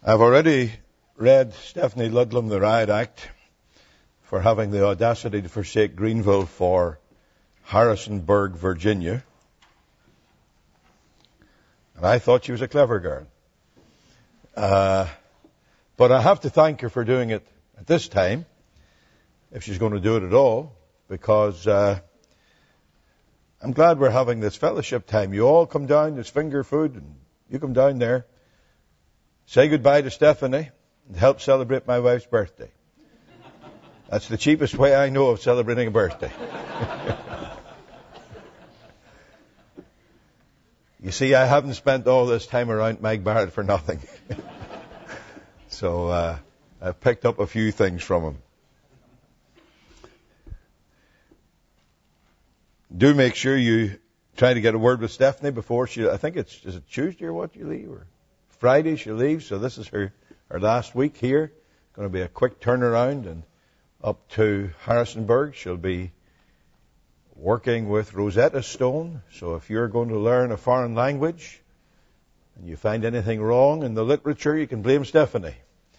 I've already read Stephanie Ludlam, the riot act, for having the audacity to forsake Greenville for Harrisonburg, Virginia. And I thought she was a clever girl. But I have to thank her for doing it at this time, if she's going to do it at all, because I'm glad we're having this fellowship time. You all come down, there's finger food, and you come down there. Say goodbye to Stephanie and help celebrate my wife's birthday. That's the cheapest way I know of celebrating a birthday. You see, I haven't spent all this time around Mike Barrett for nothing. So I've picked up a few things from him. Do make sure you try to get a word with Stephanie before I think is it Tuesday or what you leave? Or Friday she leaves, so this is her last week here. Going to be a quick turnaround and up to Harrisonburg. She'll be working with Rosetta Stone. So if you're going to learn a foreign language and you find anything wrong in the literature, you can blame Stephanie.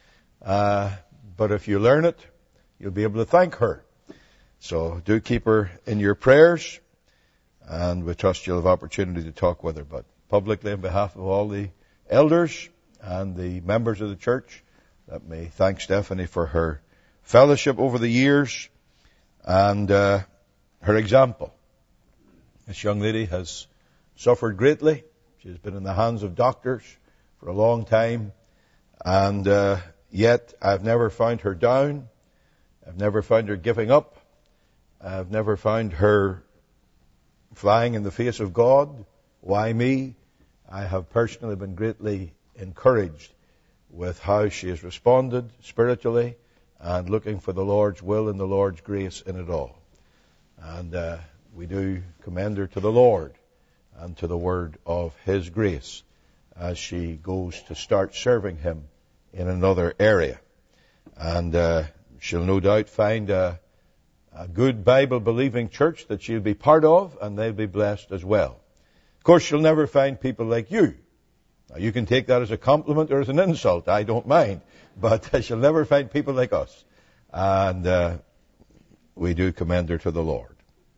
But if you learn it, you'll be able to thank her. So do keep her in your prayers, and we trust you'll have opportunity to talk with her. But publicly, on behalf of all the elders and the members of the church, let me thank Stephanie for her fellowship over the years and her example. This young lady has suffered greatly. She's been in the hands of doctors for a long time, and yet I've never found her down. I've never found her giving up. I've never found her flying in the face of God. Why me? I have personally been greatly encouraged with how she has responded spiritually and looking for the Lord's will and the Lord's grace in it all. And we do commend her to the Lord and to the word of His grace as she goes to start serving Him in another area. And she'll no doubt find a good Bible-believing church that she'll be part of, and they'll be blessed as well. Of course, she'll never find people like you. Now, you can take that as a compliment or as an insult. I don't mind. But she'll never find people like us. And we do commend her to the Lord.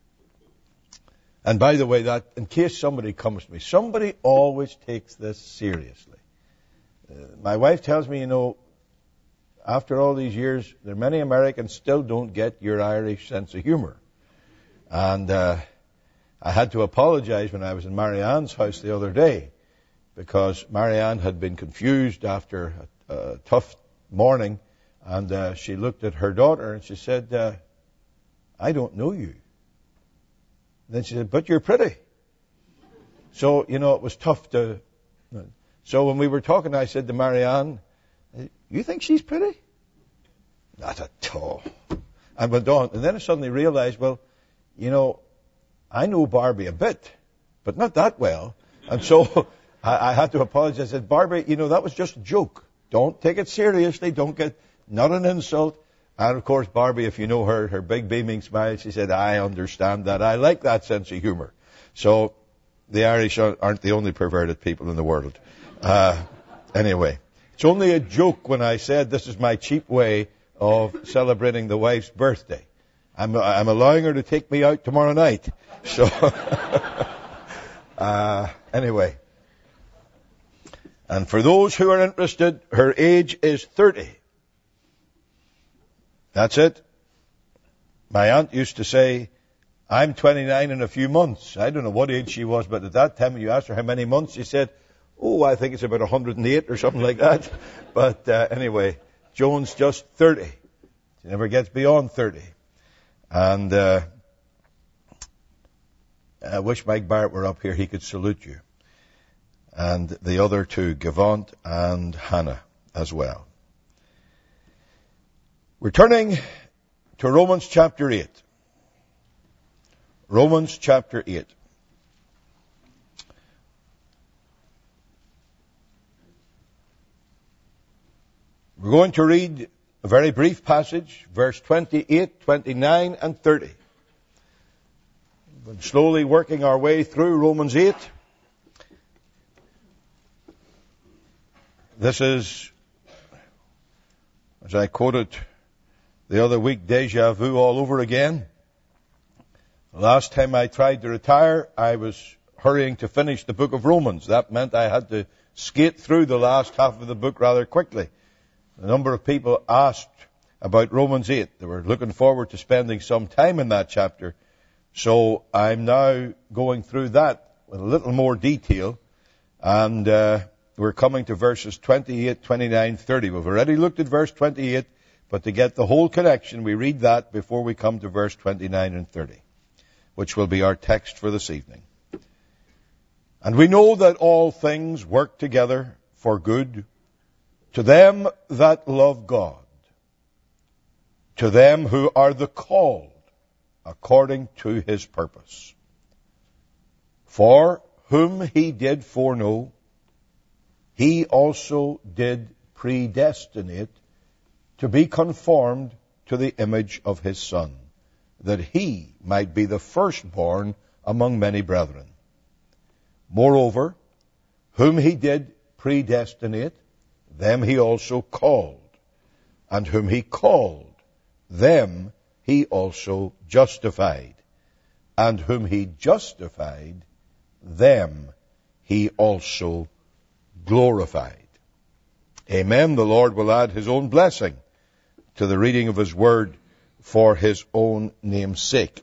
And by the way, that in case somebody comes to me, somebody always takes this seriously. My wife tells me, after all these years, there are many Americans still don't get your Irish sense of humor. And I had to apologize when I was in Marianne's house the other day, because Marianne had been confused after a tough morning, and she looked at her daughter and she said, I don't know you. Then she said, but you're pretty. So, it was tough to... So when we were talking, I said to Marianne, you think she's pretty? Not at all. I went on, and then I suddenly realized, well, I know Barbie a bit, but not that well. And so I had to apologize. I said, Barbie, that was just a joke. Don't take it seriously. Not an insult. And of course, Barbie, if you know her big beaming smile, she said, I understand that. I like that sense of humor. So the Irish aren't the only perverted people in the world. Anyway, it's only a joke when I said this is my cheap way of celebrating the wife's birthday. I'm allowing her to take me out tomorrow night. So, anyway. And for those who are interested, her age is 30. That's it. My aunt used to say, I'm 29 in a few months. I don't know what age she was, but at that time, when you asked her how many months, she said, I think it's about 108 or something like that. But anyway, Joan's just 30. She never gets beyond 30. And I wish Mike Barrett were up here. He could salute you. And the other two, Gavant and Hannah as well. We're turning to Romans chapter 8. Romans chapter 8. We're going to read a very brief passage, verse 28, 29, and 30. We've been slowly working our way through Romans 8. This is As I quoted the other week, déjà vu all over again. The last time I tried to retire, I was hurrying to finish the book of Romans. That meant I had to skate through the last half of the book rather quickly. A number of people asked about Romans 8. They were looking forward to spending some time in that chapter. So I'm now going through that with a little more detail. And we're coming to verses 28, 29, 30. We've already looked at verse 28, but to get the whole connection, we read that before we come to verse 29 and 30, which will be our text for this evening. And we know that all things work together for good to them that love God, to them who are the called according to his purpose. For whom he did foreknow, he also did predestinate to be conformed to the image of his Son, that he might be the firstborn among many brethren. Moreover, whom he did predestinate, them he also called. And whom he called, them he also justified. And whom he justified, them he also glorified. Amen. The Lord will add his own blessing to the reading of his word for his own name's sake.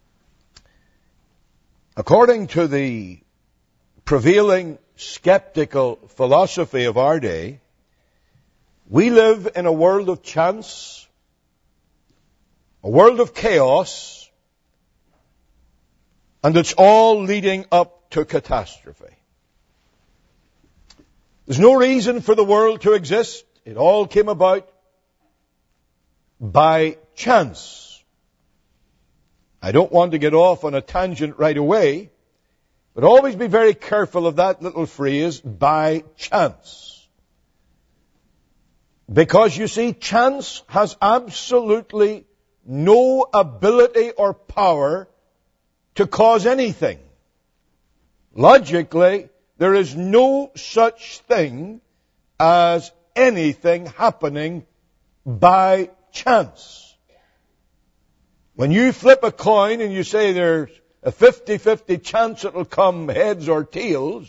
According to the prevailing skeptical philosophy of our day, we live in a world of chance, a world of chaos, and it's all leading up to catastrophe. There's no reason for the world to exist. It all came about by chance. I don't want to get off on a tangent right away, but always be very careful of that little phrase, by chance. Because you see, chance has absolutely no ability or power to cause anything. Logically, there is no such thing as anything happening by chance. When you flip a coin and you say there's a 50-50 chance it'll come heads or tails,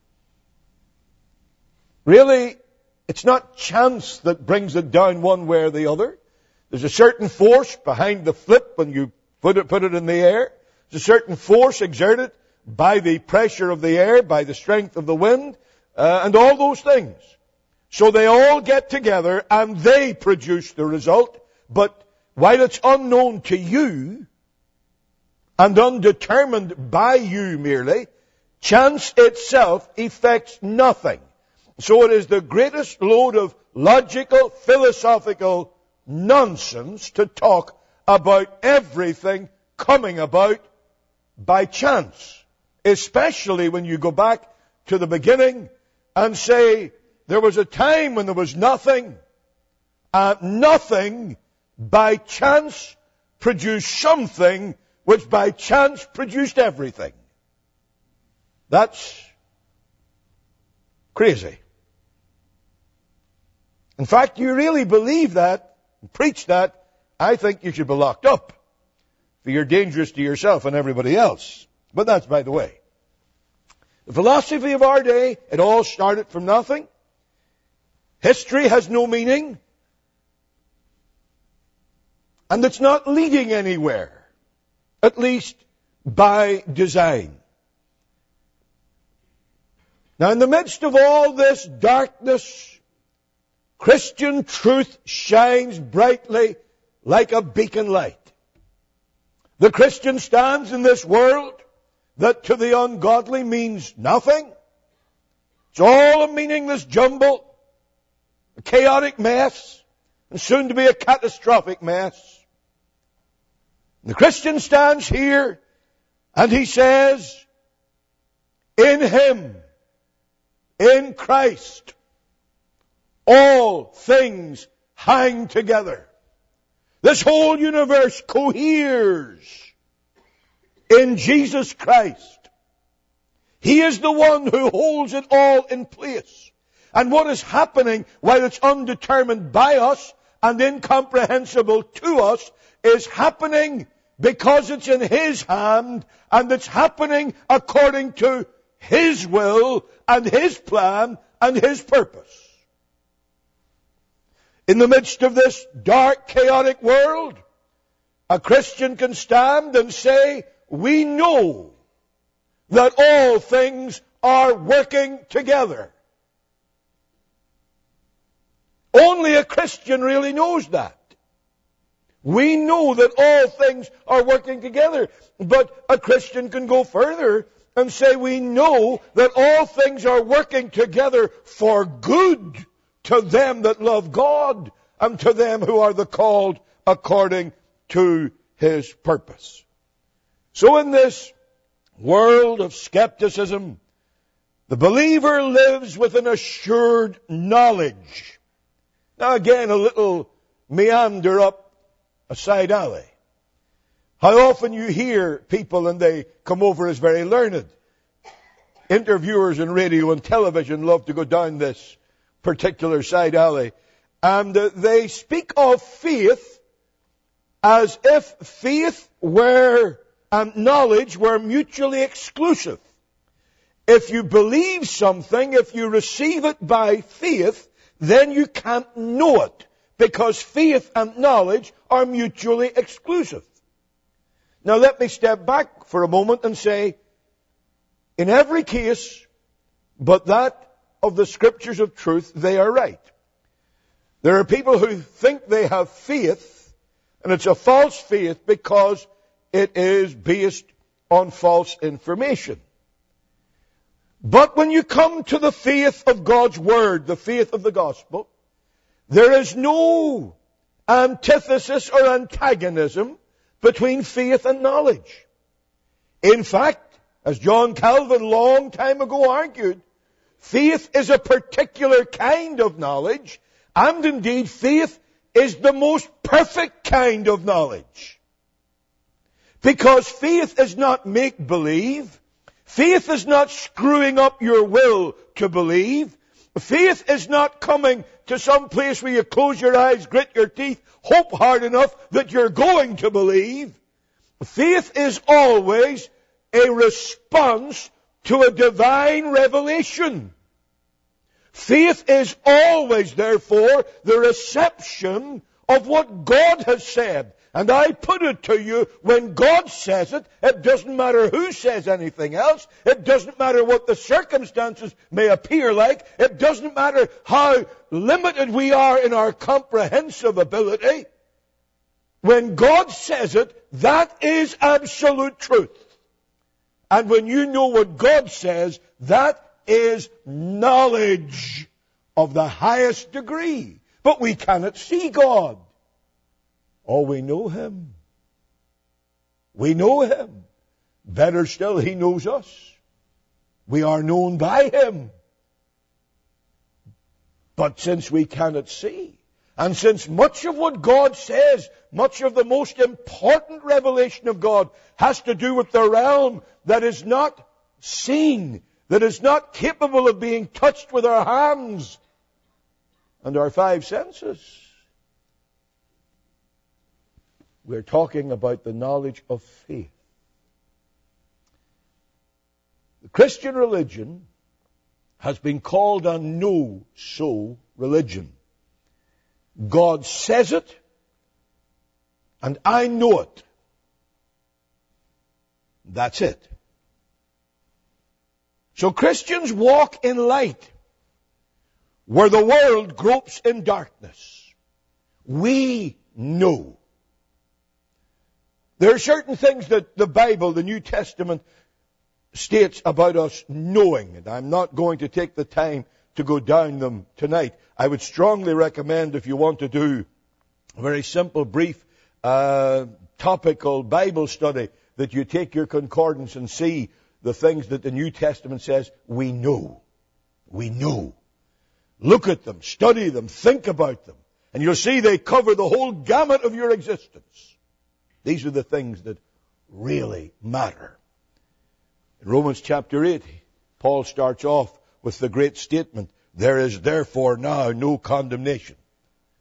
really, it's not chance that brings it down one way or the other. There's a certain force behind the flip when you put it in the air. There's a certain force exerted by the pressure of the air, by the strength of the wind, and all those things. So they all get together and they produce the result. But while it's unknown to you and undetermined by you merely, chance itself effects nothing. So it is the greatest load of logical, philosophical nonsense to talk about everything coming about by chance. Especially when you go back to the beginning and say, there was a time when there was nothing, and nothing by chance produced something which by chance produced everything. That's crazy. In fact, you really believe that, and preach that, I think you should be locked up. For you're dangerous to yourself and everybody else. But that's by the way. The philosophy of our day, it all started from nothing. History has no meaning. And it's not leading anywhere. At least by design. Now in the midst of all this darkness, Christian truth shines brightly like a beacon light. The Christian stands in this world that to the ungodly means nothing. It's all a meaningless jumble, a chaotic mess, and soon to be a catastrophic mess. The Christian stands here and he says, in Him, in Christ, all things hang together. This whole universe coheres in Jesus Christ. He is the one who holds it all in place. And what is happening, while it's undetermined by us and incomprehensible to us is happening because it's in His hand, and it's happening according to His will and His plan and His purpose. In the midst of this dark, chaotic world, a Christian can stand and say, we know that all things are working together. Only a Christian really knows that. We know that all things are working together. But a Christian can go further and say we know that all things are working together for good to them that love God and to them who are the called according to His purpose. So in this world of skepticism, the believer lives with an assured knowledge. Now again, a little meander up a side alley. How often you hear people and they come over as very learned. Interviewers in radio and television love to go down this particular side alley. And they speak of faith as if faith were and knowledge were mutually exclusive. If you believe something, if you receive it by faith, then you can't know it, because faith and knowledge are mutually exclusive. Now let me step back for a moment and say, in every case but that of the Scriptures of truth, they are right. There are people who think they have faith, and it's a false faith because it is based on false information. But when you come to the faith of God's Word, the faith of the Gospel, there is no antithesis or antagonism between faith and knowledge. In fact, as John Calvin long time ago argued, faith is a particular kind of knowledge, and indeed faith is the most perfect kind of knowledge. Because faith is not make-believe. Faith is not screwing up your will to believe. Faith is not coming to some place where you close your eyes, grit your teeth, hope hard enough that you're going to believe. Faith is always a response to a divine revelation. Faith is always, therefore, the reception of what God has said. And I put it to you, when God says it, it doesn't matter who says anything else. It doesn't matter what the circumstances may appear like. It doesn't matter how limited we are in our comprehensive ability. When God says it, that is absolute truth. And when you know what God says, that is knowledge of the highest degree. But we cannot see God. Oh, we know Him. We know Him. Better still, He knows us. We are known by Him. But since we cannot see, and since much of what God says, much of the most important revelation of God has to do with the realm that is not seen, that is not capable of being touched with our hands and our five senses. We're talking about the knowledge of faith. The Christian religion has been called a know-so religion. God says it, and I know it. That's it. So Christians walk in light where the world gropes in darkness. We know. There are certain things that the Bible, the New Testament, states about us knowing. And I'm not going to take the time to go down them tonight. I would strongly recommend, if you want to do a very simple, brief, topical Bible study, that you take your concordance and see the things that the New Testament says we know. We know. Look at them, study them, think about them, and you'll see they cover the whole gamut of your existence. These are the things that really matter. In Romans chapter 8, Paul starts off with the great statement, there is therefore now no condemnation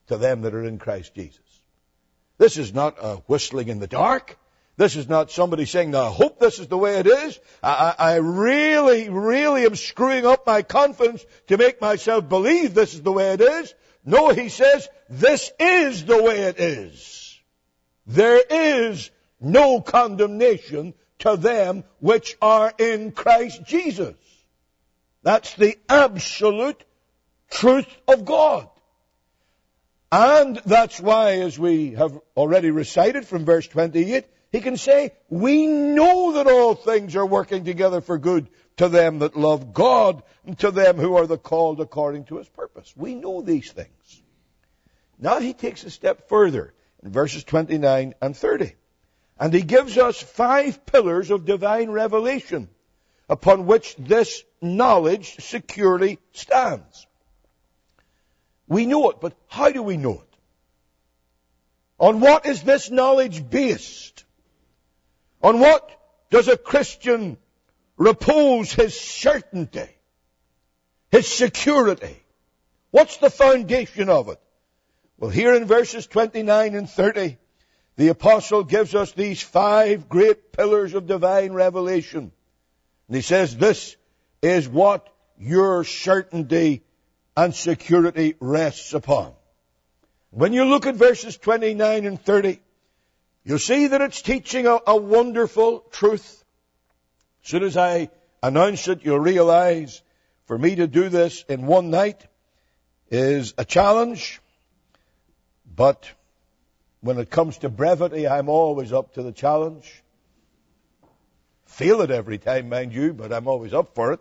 to them that are in Christ Jesus. This is not a whistling in the dark. This is not somebody saying, now I hope this is the way it is. I really, really am screwing up my confidence to make myself believe this is the way it is. No, he says, this is the way it is. There is no condemnation to them which are in Christ Jesus. That's the absolute truth of God. And that's why, as we have already recited from verse 28, he can say, we know that all things are working together for good to them that love God and to them who are the called according to his purpose. We know these things. Now he takes a step further in verses 29 and 30. And he gives us 5 pillars of divine revelation upon which this knowledge securely stands. We know it, but how do we know it? On what is this knowledge based? On what does a Christian repose his certainty, his security? What's the foundation of it? Well, here in verses 29 and 30, the apostle gives us these 5 great pillars of divine revelation. And he says this is what your certainty and security rests upon. When you look at verses 29 and 30, you'll see that it's teaching a wonderful truth. As soon as I announce it, you'll realize for me to do this in one night is a challenge. But when it comes to brevity, I'm always up to the challenge. Feel it every time, mind you, but I'm always up for it.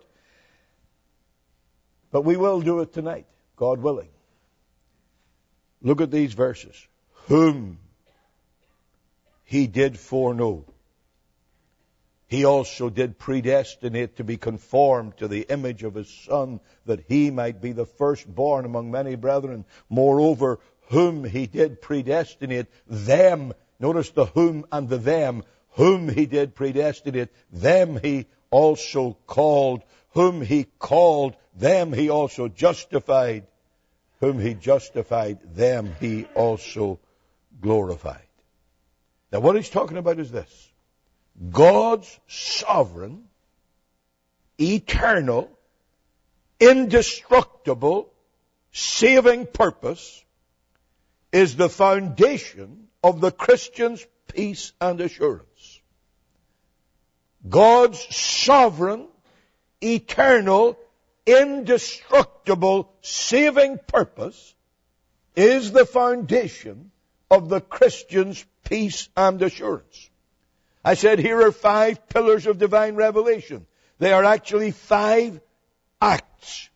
But we will do it tonight, God willing. Look at these verses. Whom he did foreknow, he also did predestinate to be conformed to the image of his Son, that he might be the firstborn among many brethren. Moreover, whom he did predestinate, them, notice the whom and the them, whom he did predestinate, them he also called. Whom he called, them he also justified. Whom he justified, them he also glorified. Now what he's talking about is this. God's sovereign, eternal, indestructible, saving purpose is the foundation of the Christian's peace and assurance. God's sovereign, eternal, indestructible, saving purpose is the foundation of the Christian's peace and assurance. I said here are 5 pillars of divine revelation. They are actually 5 acts.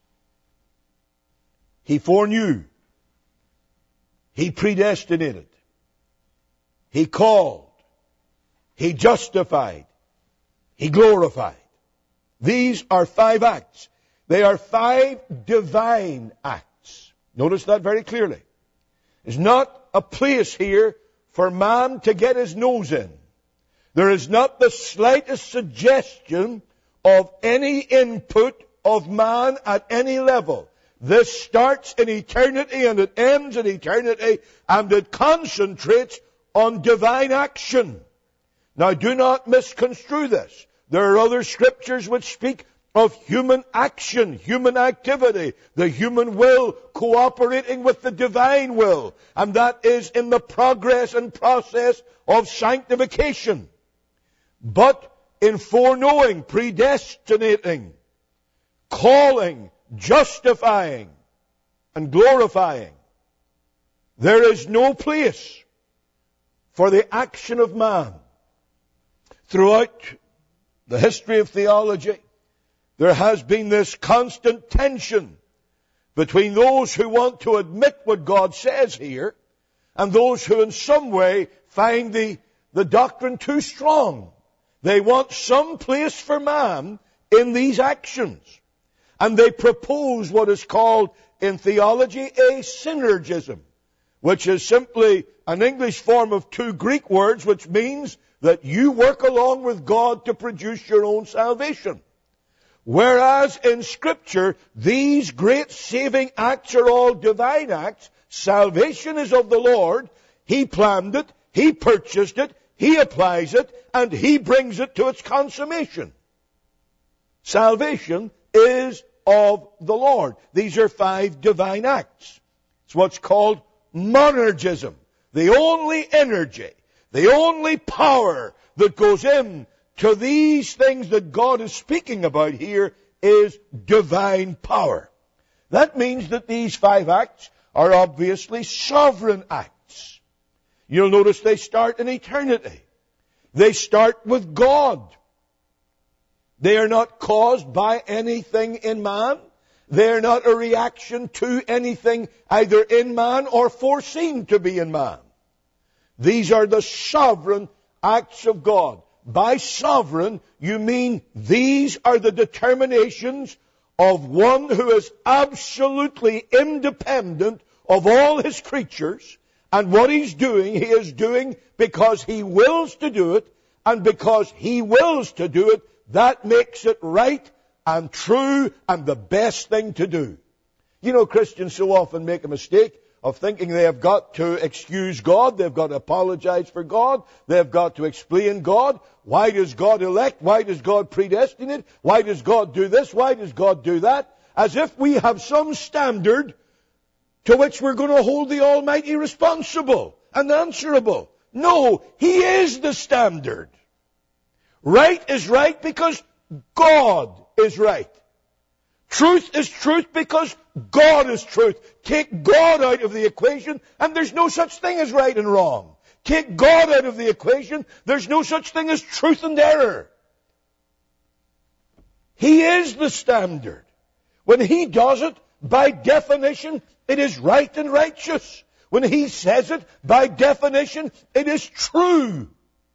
He foreknew. He predestinated. He called. He justified. He glorified. These are 5 acts. They are 5 divine acts. Notice that very clearly. There's not a place here for man to get his nose in. There is not the slightest suggestion of any input of man at any level. This starts in eternity and it ends in eternity, and it concentrates on divine action. Now do not misconstrue this. There are other scriptures which speak of human action, human activity, the human will cooperating with the divine will. And that is in the progress and process of sanctification. But in foreknowing, predestinating, calling, justifying, and glorifying, there is no place for the action of man. Throughout the history of theology, there has been this constant tension between those who want to admit what God says here and those who in some way find the doctrine too strong. They want some place for man in these actions. And they propose what is called in theology a synergism, which is simply an English form of 2 Greek words, which means that you work along with God to produce your own salvation. Whereas in Scripture, these great saving acts are all divine acts. Salvation is of the Lord. He planned it. He purchased it. He applies it. And He brings it to its consummation. Salvation is of the Lord. These are 5 divine acts. It's what's called monergism. The only energy, the only power that goes in to these things that God is speaking about here is divine power. That means that these 5 acts are obviously sovereign acts. You'll notice they start in eternity. They start with God. They are not caused by anything in man. They are not a reaction to anything either in man or foreseen to be in man. These are the sovereign acts of God. By sovereign, you mean these are the determinations of one who is absolutely independent of all His creatures. And what He's doing, He is doing because He wills to do it. And because He wills to do it, that makes it right and true and the best thing to do. You know, Christians so often make a mistake of thinking they have got to excuse God, they've got to apologize for God, they've got to explain God. Why does God elect? Why does God predestinate? Why does God do this? Why does God do that? As if we have some standard to which we're going to hold the Almighty responsible and answerable. No, He is the standard. Right is right because God is right. Truth is truth because God is truth. Take God out of the equation and there's no such thing as right and wrong. Take God out of the equation, there's no such thing as truth and error. He is the standard. When He does it, by definition, it is right and righteous. When He says it, by definition, it is true.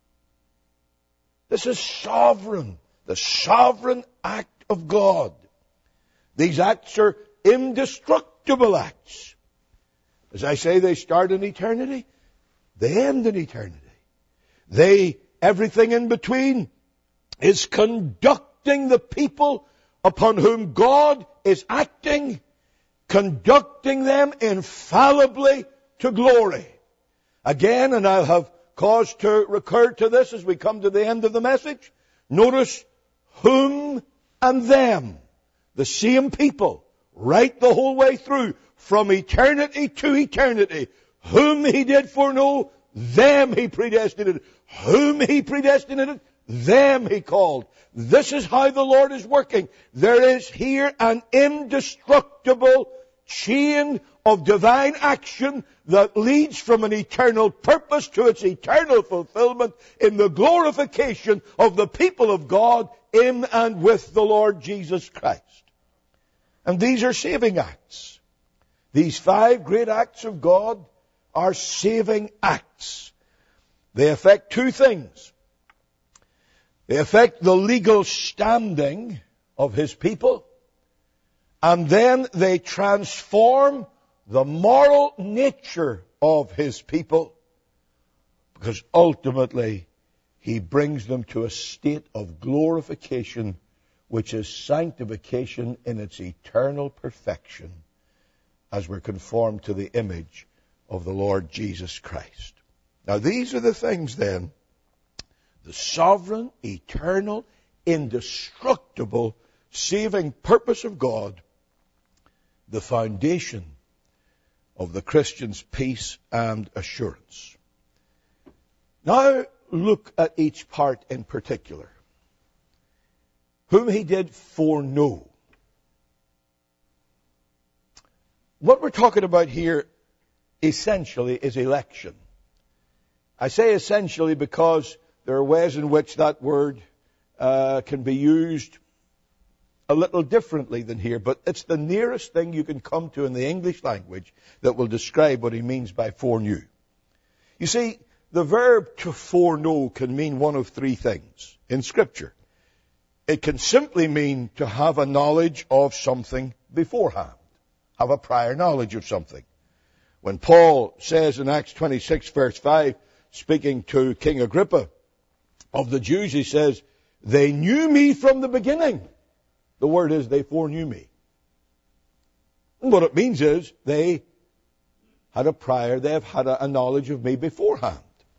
This is sovereign, the sovereign act of God. These acts are indestructible acts. As I say, they start in eternity, they end in eternity. Everything in between is conducting the people upon whom God is acting, conducting them infallibly to glory. Again, and I'll have cause to recur to this as we come to the end of the message, notice whom and them. The same people, right the whole way through, from eternity to eternity. Whom He did foreknow, them He predestinated. Whom He predestinated, them He called. This is how the Lord is working. There is here an indestructible chain of divine action that leads from an eternal purpose to its eternal fulfillment in the glorification of the people of God in and with the Lord Jesus Christ. And these are saving acts. These 5 great acts of God are saving acts. They affect 2 things. They affect the legal standing of His people, and then they transform the moral nature of His people, because ultimately He brings them to a state of glorification, which is sanctification in its eternal perfection, as we're conformed to the image of the Lord Jesus Christ. Now these are the things then, the sovereign, eternal, indestructible, saving purpose of God, the foundation of the Christian's peace and assurance. Now look at each part in particular. Whom He did foreknow. What we're talking about here essentially is election. I say essentially because there are ways in which that word can be used a little differently than here, but it's the nearest thing you can come to in the English language that will describe what he means by foreknew. You see, the verb to foreknow can mean one of 3 things in Scripture. It can simply mean to have a knowledge of something beforehand, have a prior knowledge of something. When Paul says in Acts 26 verse 5, speaking to King Agrippa of the Jews, he says, they knew me from the beginning. The word is they foreknew me. And what it means is they have had a knowledge of me beforehand.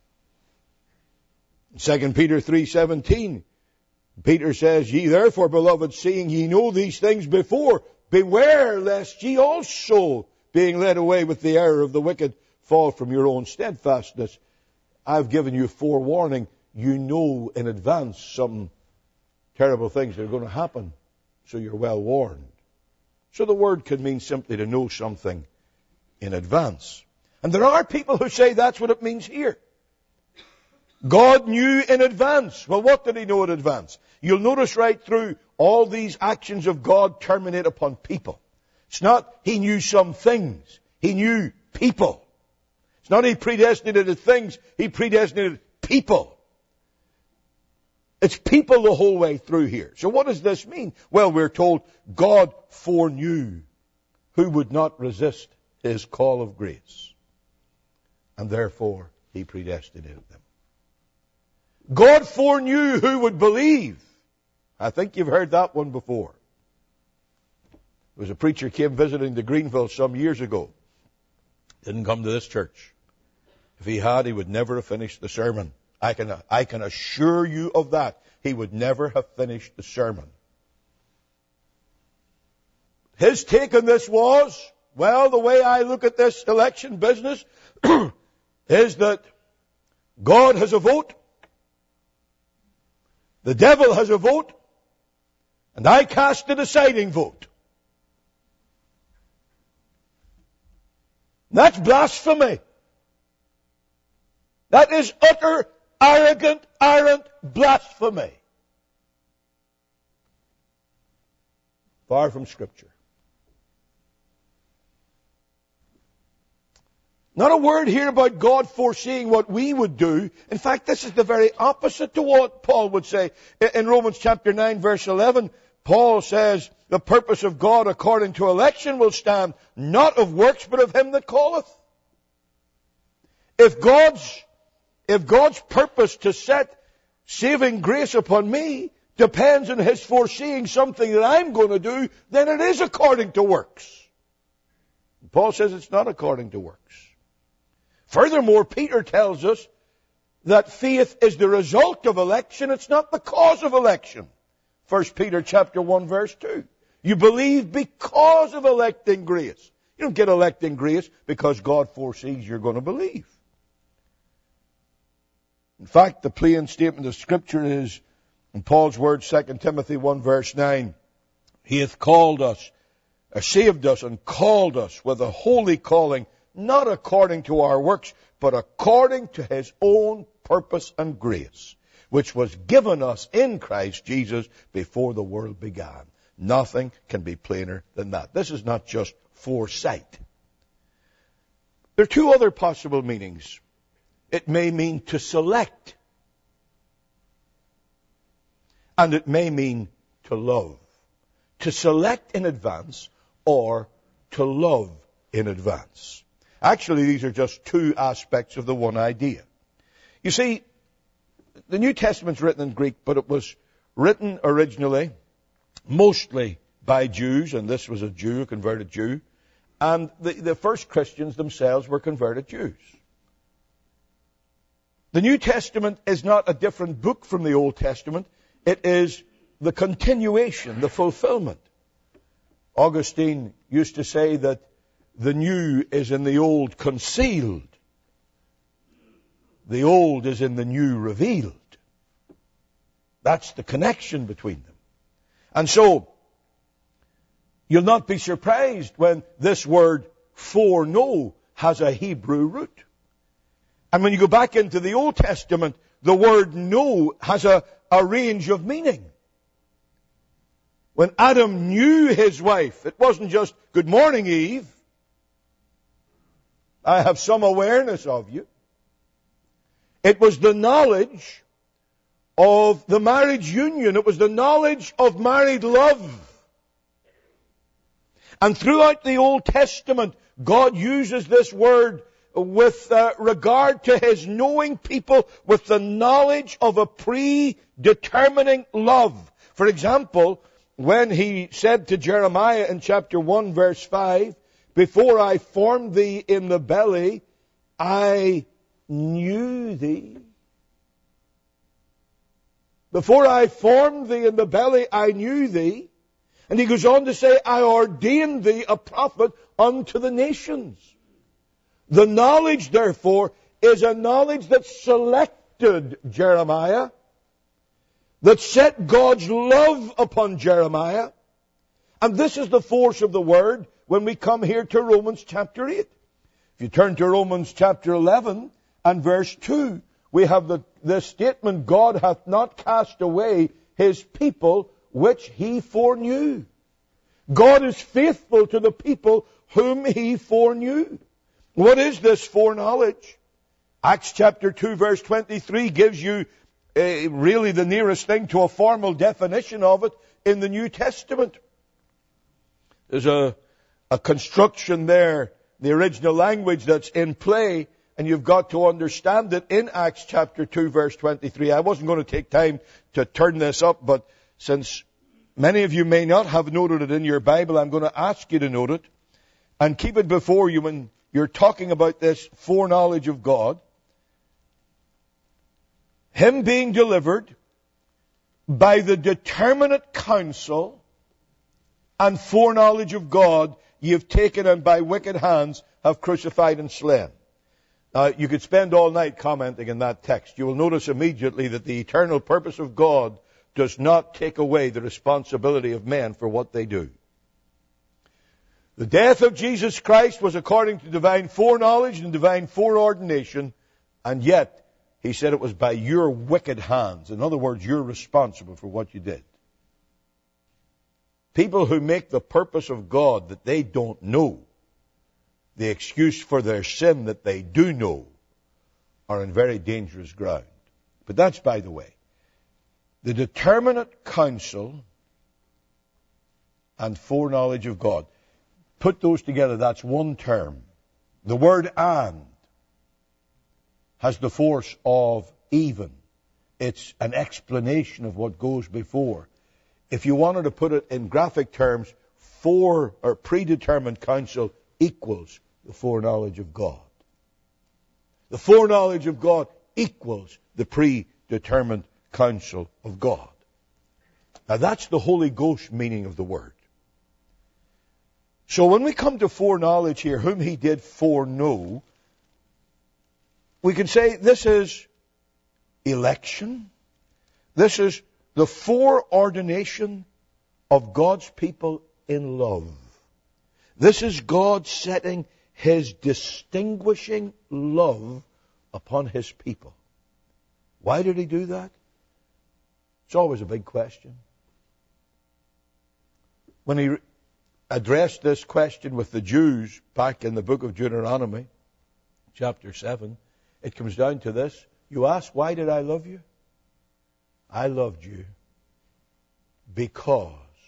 2 Peter 3:17, Peter says, ye therefore, beloved, seeing ye know these things before, beware lest ye also, being led away with the error of the wicked, fall from your own steadfastness. I've given you forewarning. You know in advance some terrible things that are going to happen, so you're well warned. So the word could mean simply to know something in advance. And there are people who say that's what it means here. God knew in advance. Well, what did he know in advance? You'll notice right through all these actions of God terminate upon people. It's not he knew some things. He knew people. It's not he predestinated things. He predestinated people. It's people the whole way through here. So what does this mean? Well, we're told God foreknew who would not resist his call of grace. And therefore, he predestinated them. God foreknew who would believe. I think you've heard that one before. There was a preacher came visiting the Greenville some years ago. Didn't come to this church. If he had, he would never have finished the sermon. I can assure you of that. He would never have finished the sermon. His take on this was, well, the way I look at this election business is that God has a vote, the devil has a vote, and I cast the deciding vote. That's blasphemy. That is utter, arrogant blasphemy. Far from Scripture. Not a word here about God foreseeing what we would do. In fact, this is the very opposite to what Paul would say. In Romans chapter 9, verse 11, Paul says, the purpose of God according to election will stand, not of works, but of him that calleth. If God's purpose to set saving grace upon me depends on his foreseeing something that I'm going to do, then it is according to works. Paul says it's not according to works. Furthermore, Peter tells us that faith is the result of election. It's not the cause of election. 1 Peter chapter 1 verse 2. You believe because of electing grace. You don't get electing grace because God foresees you're going to believe. In fact, the plain statement of Scripture is, in Paul's words, 2 Timothy 1 verse 9, he hath called us, or saved us and called us with a holy calling, not according to our works, but according to his own purpose and grace, which was given us in Christ Jesus before the world began. Nothing can be plainer than that. This is not just foresight. There are two other possible meanings. It may mean to select, and it may mean to love. To select in advance or to love in advance. Actually, these are just two aspects of the one idea. You see, the New Testament's written in Greek, but it was written originally mostly by Jews, and this was a Jew, a converted Jew, and the first Christians themselves were converted Jews. The New Testament is not a different book from the Old Testament. It is the continuation, the fulfillment. Augustine used to say that the new is in the old concealed. The old is in the new revealed. That's the connection between them. And so, you'll not be surprised when this word foreknow has a Hebrew root. And when you go back into the Old Testament, the word know has a range of meaning. When Adam knew his wife, it wasn't just, good morning, Eve. I have some awareness of you. It was the knowledge of the marriage union. It was the knowledge of married love. And throughout the Old Testament, God uses this word with regard to his knowing people with the knowledge of a predetermining love. For example, when he said to Jeremiah in chapter 1 verse 5, before I formed thee in the belly, I knew thee. Before I formed thee in the belly, I knew thee. And he goes on to say, I ordained thee a prophet unto the nations. The knowledge, therefore, is a knowledge that selected Jeremiah, that set God's love upon Jeremiah. And this is the force of the word when we come here to Romans chapter 8. If you turn to Romans chapter 11 and verse 2, we have the statement, God hath not cast away his people which he foreknew. God is faithful to the people whom he foreknew. What is this foreknowledge? Acts chapter 2 verse 23 gives you really the nearest thing to a formal definition of it in the New Testament. There's a construction there, the original language that's in play, and you've got to understand it in Acts chapter 2 verse 23. I wasn't going to take time to turn this up, but since many of you may not have noted it in your Bible, I'm going to ask you to note it and keep it before you when you're talking about this foreknowledge of God. Him being delivered by the determinate counsel and foreknowledge of God, ye have taken and by wicked hands have crucified and slain. You could spend all night commenting on that text. You will notice immediately that the eternal purpose of God does not take away the responsibility of men for what they do. The death of Jesus Christ was according to divine foreknowledge and divine foreordination, and yet he said it was by your wicked hands. In other words, you're responsible for what you did. People who make the purpose of God that they don't know, the excuse for their sin that they do know, are in very dangerous ground. But that's by the way. The determinate counsel and foreknowledge of God. Put those together, that's one term. The word and has the force of even. It's an explanation of what goes before. If you wanted to put it in graphic terms, fore or predetermined counsel equals the foreknowledge of God. The foreknowledge of God equals the predetermined counsel of God. Now that's the Holy Ghost meaning of the word. So when we come to foreknowledge here, whom he did foreknow, we can say this is election. This is the foreordination of God's people in love. This is God setting his distinguishing love upon his people. Why did he do that? It's always a big question. When he addressed this question with the Jews back in the book of Deuteronomy, chapter 7, it comes down to this. You ask, why did I love you? I loved you because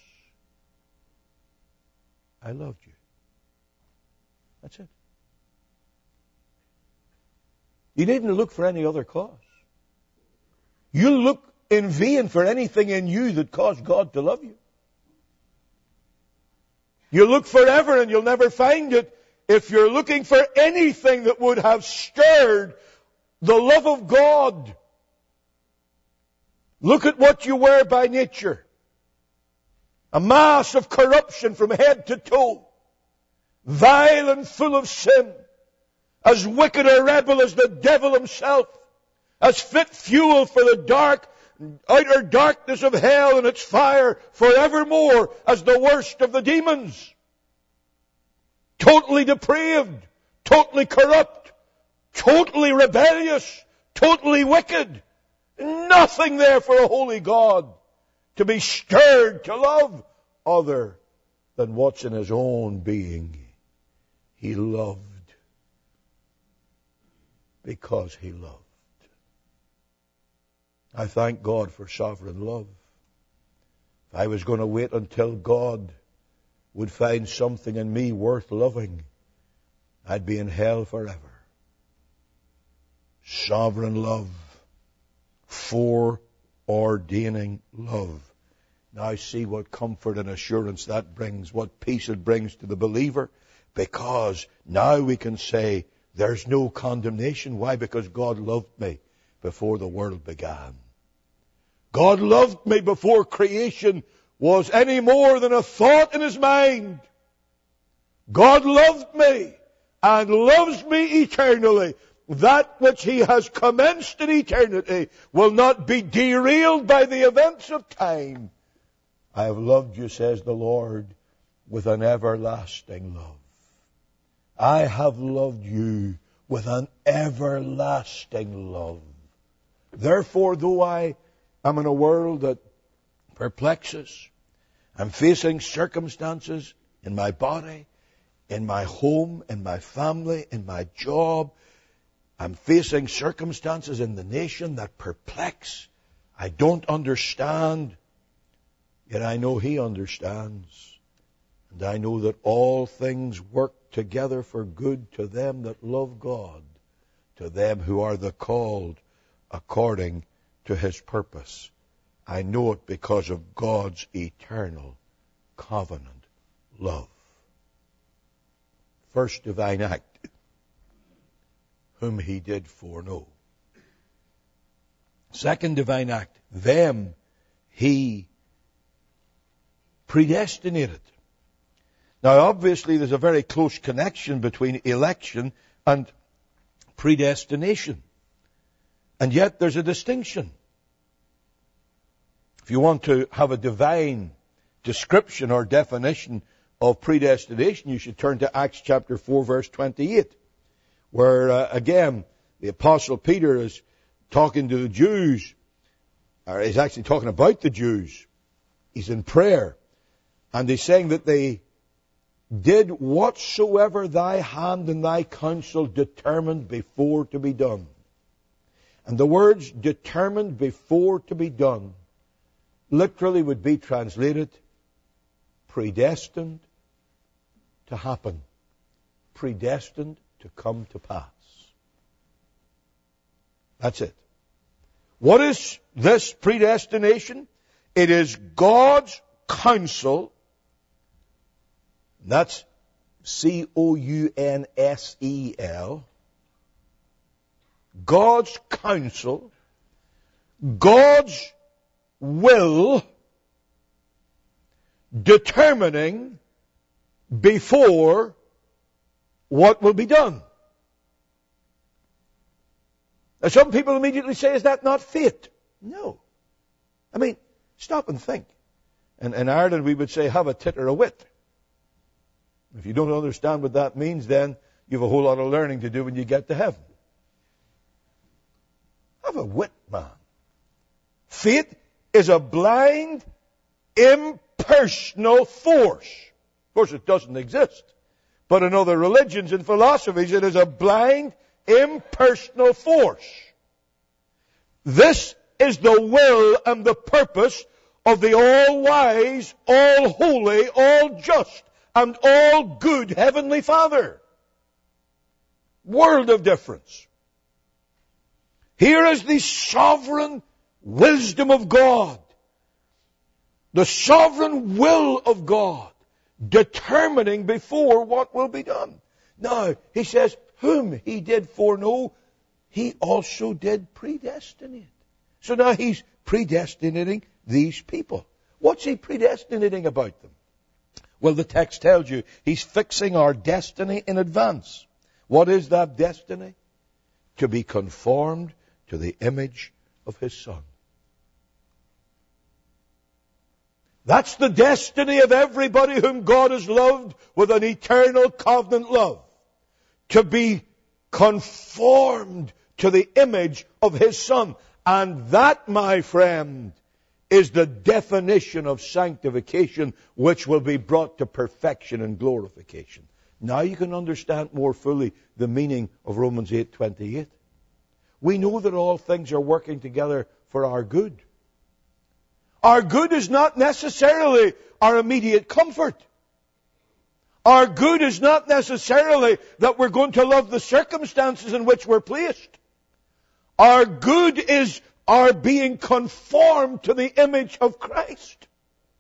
I loved you. That's it. You needn't look for any other cause. You look in vain for anything in you that caused God to love you. You look forever and you'll never find it if you're looking for anything that would have stirred the love of God. Look at what you were by nature. A mass of corruption from head to toe. Vile and full of sin. As wicked a rebel as the devil himself. As fit fuel for the dark, outer darkness of hell and its fire forevermore as the worst of the demons. Totally depraved. Totally corrupt. Totally rebellious. Totally wicked. Nothing there for a holy God to be stirred to love other than what's in his own being. He loved because he loved. I thank God for sovereign love. If I was going to wait until God would find something in me worth loving, I'd be in hell forever. Sovereign love. Foreordaining love. Now see what comfort and assurance that brings, what peace it brings to the believer, because now we can say there's no condemnation. Why? Because God loved me before the world began. God loved me before creation was any more than a thought in His mind. God loved me and loves me eternally. That which He has commenced in eternity will not be derailed by the events of time. I have loved you, says the Lord, with an everlasting love. I have loved you with an everlasting love. Therefore, though I am in a world that perplexes, I'm facing circumstances in my body, in my home, in my family, in my job. I'm facing circumstances in the nation that perplex. I don't understand. Yet I know He understands. And I know that all things work together for good to them that love God, to them who are the called according to His purpose. I know it because of God's eternal covenant love. First divine act, whom He did foreknow. Second divine act, them He predestinated. Now obviously there's a very close connection between election and predestination. And yet there's a distinction. If you want to have a divine description or definition of predestination, you should turn to Acts chapter 4 verse 28, where again the Apostle Peter is talking to the Jews, or he's actually talking about the Jews. He's in prayer, and he's saying that they did whatsoever thy hand and thy counsel determined before to be done. And the words determined before to be done literally would be translated predestined to happen, predestined to come to pass. That's it. What is this predestination? It is God's counsel. That's counsel. God's counsel, God's will, determining before what will be done. Now some people immediately say, is that not fate? No. I mean, stop and think. And in Ireland we would say, have a tit or a wit. If you don't understand what that means, then you have a whole lot of learning to do when you get to heaven. Have a wit, man. Fate is a blind, impersonal force. Of course, it doesn't exist. But in other religions and philosophies, it is a blind, impersonal force. This is the will and the purpose of the all-wise, all-holy, all-just, and all-good Heavenly Father. World of difference. Here is the sovereign wisdom of God, the sovereign will of God, determining before what will be done. Now, He says, whom He did foreknow, He also did predestinate. So now He's predestinating these people. What's He predestinating about them? Well, the text tells you He's fixing our destiny in advance. What is that destiny? To be conformed to the image of His Son. That's the destiny of everybody whom God has loved with an eternal covenant love. To be conformed to the image of His Son. And that, my friend, is the definition of sanctification, which will be brought to perfection and glorification. Now you can understand more fully the meaning of Romans 8:28. We know that all things are working together for our good. Our good is not necessarily our immediate comfort. Our good is not necessarily that we're going to love the circumstances in which we're placed. Our good is our being conformed to the image of Christ.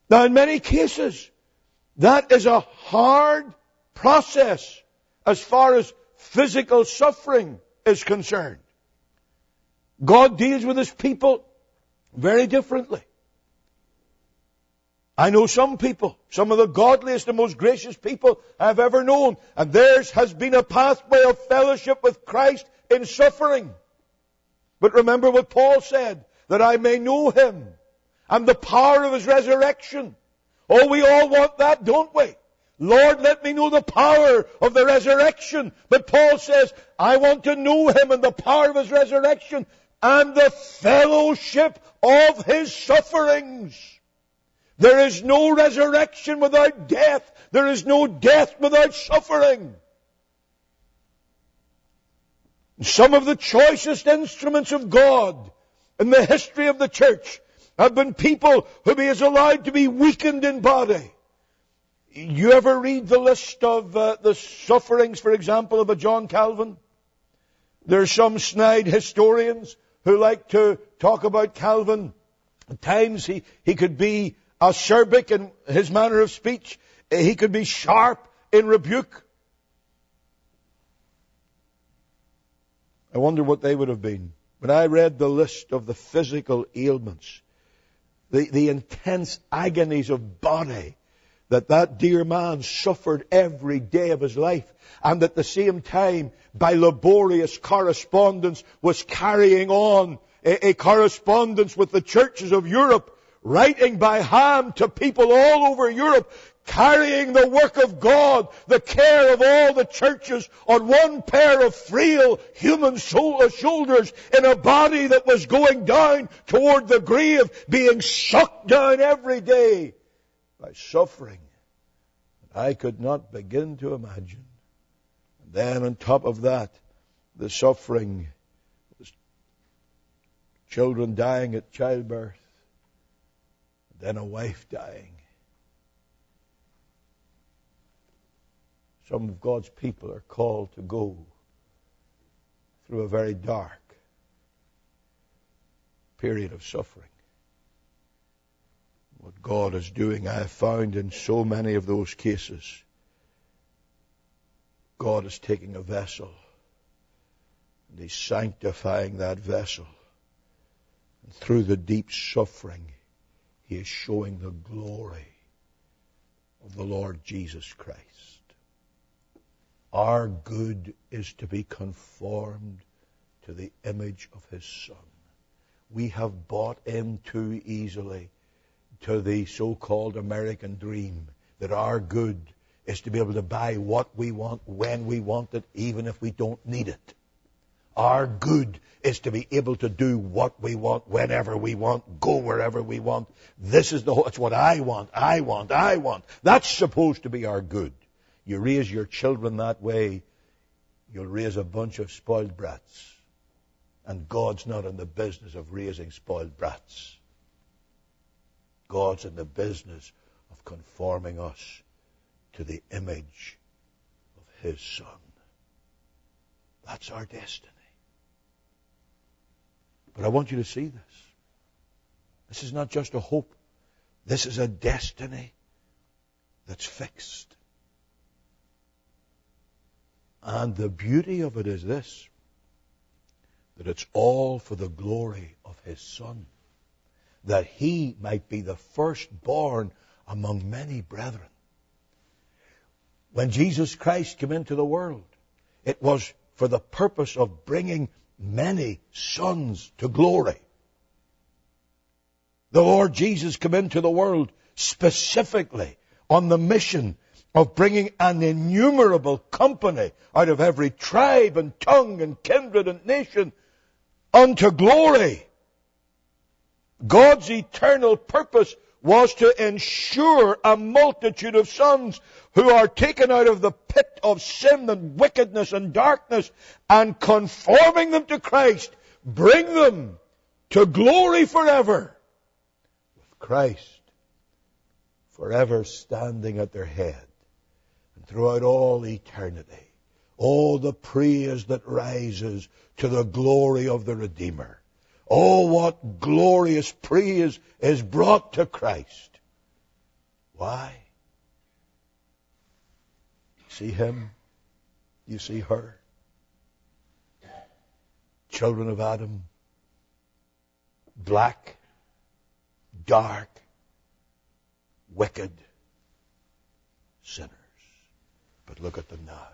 Now, in many cases, that is a hard process as far as physical suffering is concerned. God deals with His people very differently. I know some people, some of the godliest and most gracious people I've ever known, and theirs has been a pathway of fellowship with Christ in suffering. But remember what Paul said, that I may know Him and the power of His resurrection. Oh, we all want that, don't we? Lord, let me know the power of the resurrection. But Paul says, I want to know Him and the power of His resurrection and the fellowship of His sufferings. There is no resurrection without death. There is no death without suffering. Some of the choicest instruments of God in the history of the church have been people whom He has allowed to be weakened in body. You ever read the list of the sufferings, for example, of a John Calvin? There are some snide historians who like to talk about Calvin. At times he could be acerbic in his manner of speech. He could be sharp in rebuke. I wonder what they would have been. When I read the list of the physical ailments, the intense agonies of body that dear man suffered every day of his life, and at the same time, by laborious correspondence, was carrying on a correspondence with the churches of Europe, writing by hand to people all over Europe, carrying the work of God, the care of all the churches on one pair of frail human shoulders in a body that was going down toward the grave, being sucked down every day by suffering that I could not begin to imagine. And then on top of that, the suffering was children dying at childbirth, and then a wife dying. Some of God's people are called to go through a very dark period of suffering. What God is doing, I have found in so many of those cases, God is taking a vessel and He's sanctifying that vessel. And through the deep suffering, He is showing the glory of the Lord Jesus Christ. Our good is to be conformed to the image of His Son. We have bought in too easily to the so-called American dream that our good is to be able to buy what we want, when we want it, even if we don't need it. Our good is to be able to do what we want, whenever we want, go wherever we want. It's what I want. That's supposed to be our good. You raise your children that way, you'll raise a bunch of spoiled brats. And God's not in the business of raising spoiled brats. God's in the business of conforming us to the image of His Son. That's our destiny. But I want you to see this. This is not just a hope. This is a destiny that's fixed. And the beauty of it is this, that it's all for the glory of His Son, that He might be the firstborn among many brethren. When Jesus Christ came into the world, it was for the purpose of bringing many sons to glory. The Lord Jesus came into the world specifically on the mission of bringing an innumerable company out of every tribe and tongue and kindred and nation unto glory. God's eternal purpose was to ensure a multitude of sons who are taken out of the pit of sin and wickedness and darkness and conforming them to Christ, bring them to glory forever, with Christ forever standing at their head. And throughout all eternity, all the praise that rises to the glory of the Redeemer. Oh, what glorious praise is brought to Christ Why? See him? You see her? Children of Adam, black, dark, wicked sinners. But look at them now.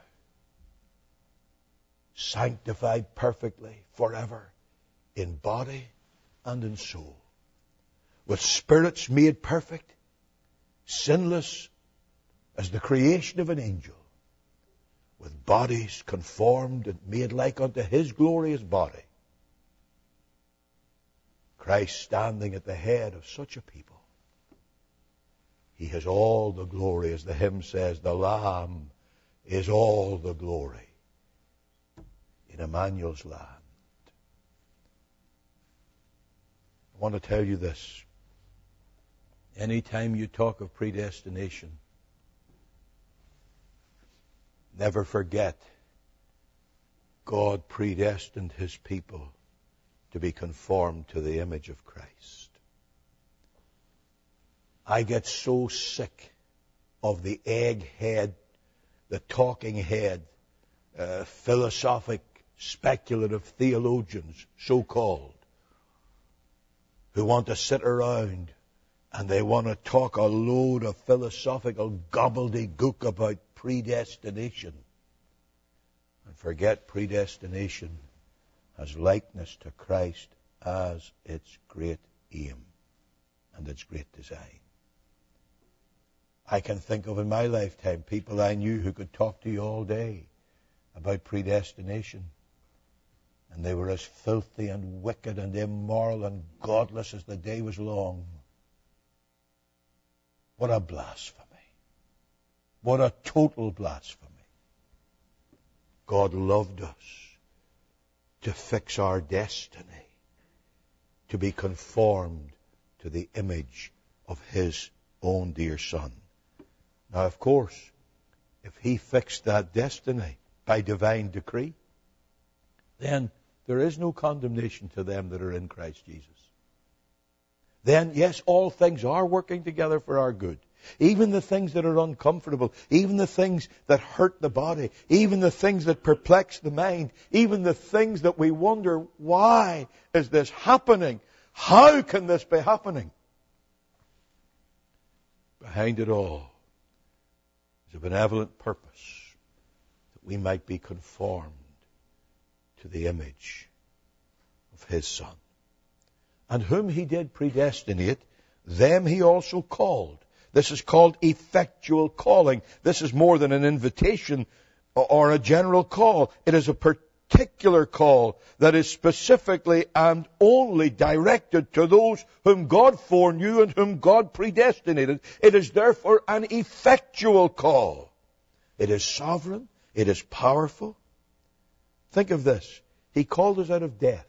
Sanctified perfectly forever in body and in soul. With spirits made perfect, sinless as the creation of an angel. With bodies conformed and made like unto his glorious body. Christ standing at the head of such a people. He has all the glory, as the hymn says, the Lamb is all the glory in Emmanuel's land. I want to tell you this. Anytime you talk of predestination, never forget God predestined his people to be conformed to the image of Christ. I get so sick of the egghead, the talking head, philosophic, speculative theologians, so-called, who want to sit around and they want to talk a load of philosophical gobbledygook about predestination. And forget predestination has likeness to Christ as its great aim and its great design. I can think of in my lifetime people I knew who could talk to you all day about predestination. And they were as filthy and wicked and immoral and godless as the day was long. What a blasphemy. What a total blasphemy. God loved us to fix our destiny, to be conformed to the image of his own dear Son. Now, of course, if he fixed that destiny by divine decree, then there is no condemnation to them that are in Christ Jesus. Then, yes, all things are working together for our good. Even the things that are uncomfortable, even the things that hurt the body, even the things that perplex the mind, even the things that we wonder, why is this happening? How can this be happening? Behind it all is a benevolent purpose that we might be conformed to the image of his Son. And whom he did predestinate, them he also called. This is called effectual calling. This is more than an invitation or a general call. It is a particular call that is specifically and only directed to those whom God foreknew and whom God predestinated. It is therefore an effectual call. It is sovereign. It is powerful. Think of this. He called us out of death.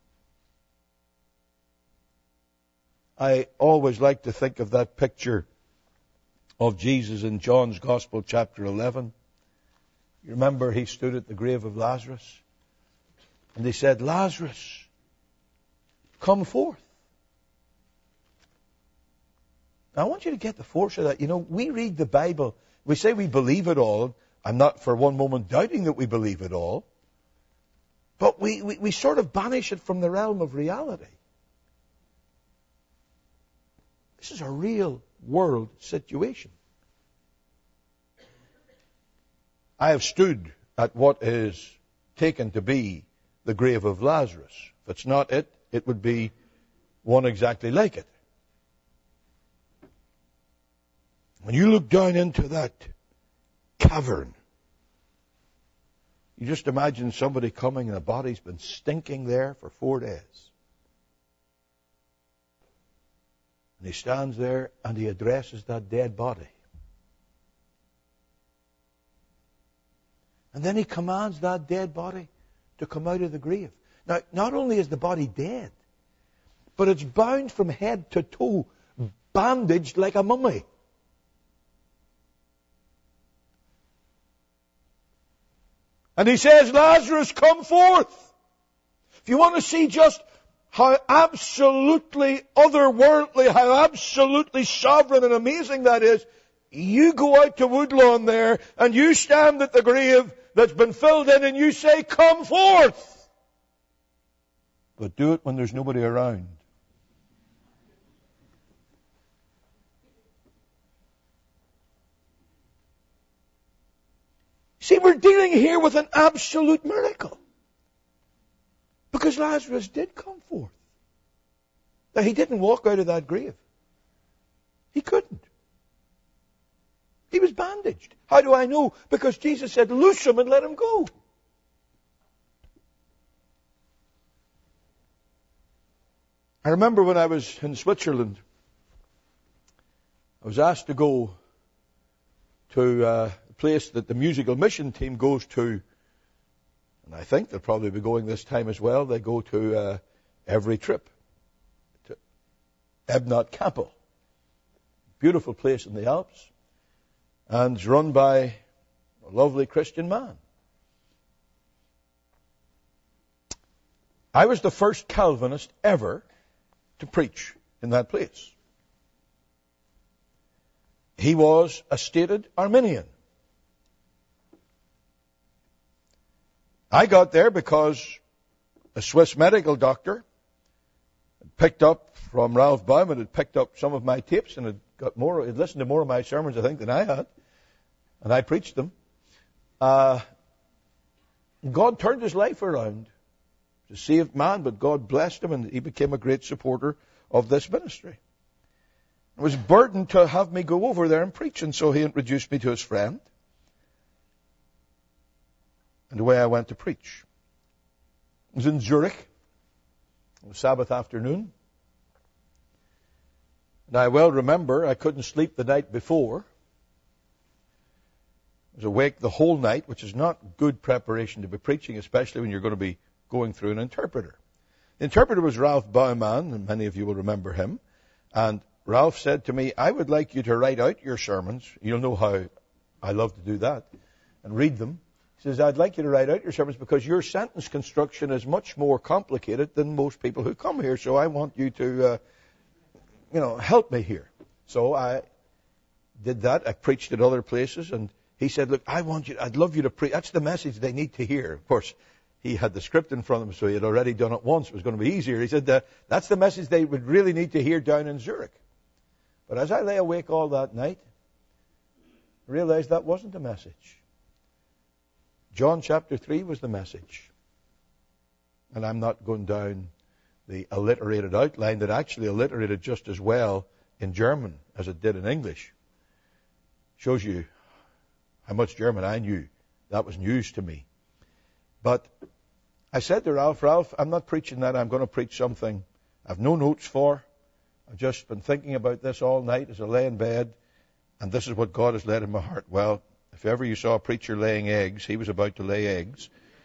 I always like to think of that picture of Jesus in John's Gospel, chapter 11. You remember he stood at the grave of Lazarus, and he said, Lazarus, come forth. Now, I want you to get the force of that. You know, we read the Bible, we say we believe it all. I'm not for one moment doubting that we believe it all, but we sort of banish it from the realm of reality. This is a real world situation. I have stood at what is taken to be the grave of Lazarus. If it's not it, it would be one exactly like it. When you look down into that cavern, you just imagine somebody coming and the body's been stinking there for 4 days. And he stands there and he addresses that dead body. And then he commands that dead body to come out of the grave. Now, not only is the body dead, but it's bound from head to toe, bandaged like a mummy. And he says, Lazarus, come forth. If you want to see just how absolutely otherworldly, how absolutely sovereign and amazing that is. You go out to Woodlawn there and you stand at the grave that's been filled in and you say, come forth. But do it when there's nobody around. See, we're dealing here with an absolute miracle. Because Lazarus did come forth. Now, he didn't walk out of that grave. He couldn't. He was bandaged. How do I know? Because Jesus said, loose him and let him go. I remember when I was in Switzerland, I was asked to go to a place that the musical mission team goes to. And I think they'll probably be going this time as well. They go to every trip. To Ebnat Kappel. Beautiful place in the Alps. And it's run by a lovely Christian man. I was the first Calvinist ever to preach in that place. He was a stated Arminian. I got there because a Swiss medical doctor had picked up from Ralph Bauman, had picked up some of my tapes and had listened to more of my sermons, I think, than I had. And I preached them. God turned his life around. He was a saved man, but God blessed him and he became a great supporter of this ministry. It was burdened to have me go over there and preach, and so he introduced me to his friend. And away I went to preach. It was in Zurich. It was Sabbath afternoon. And I well remember I couldn't sleep the night before. I was awake the whole night, which is not good preparation to be preaching, especially when you're going to be going through an interpreter. The interpreter was Ralph Bauman, and many of you will remember him. And Ralph said to me, I would like you to write out your sermons. You'll know how I love to do that. And read them. He says, I'd like you to write out your sermons because your sentence construction is much more complicated than most people who come here. So I want you to, help me here. So I did that. I preached at other places. And he said, look, I'd love you to preach. That's the message they need to hear. Of course, he had the script in front of him, so he had already done it once. It was going to be easier. He said, that's the message they would really need to hear down in Zurich. But as I lay awake all that night, I realized that wasn't the message. John chapter 3 was the message. And I'm not going down the alliterated outline that actually alliterated just as well in German as it did in English. Shows you how much German I knew. That was news to me. But I said to Ralph, I'm not preaching that. I'm going to preach something I've no notes for. I've just been thinking about this all night as I lay in bed, and this is what God has laid in my heart. Well, if ever you saw a preacher laying eggs, he was about to lay eggs.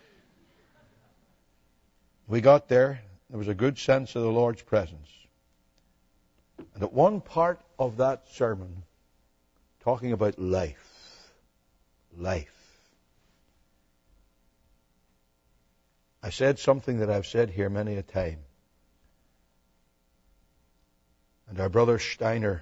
We got there. There was a good sense of the Lord's presence. And at one part of that sermon, talking about life, I said something that I've said here many a time. And our brother Steiner,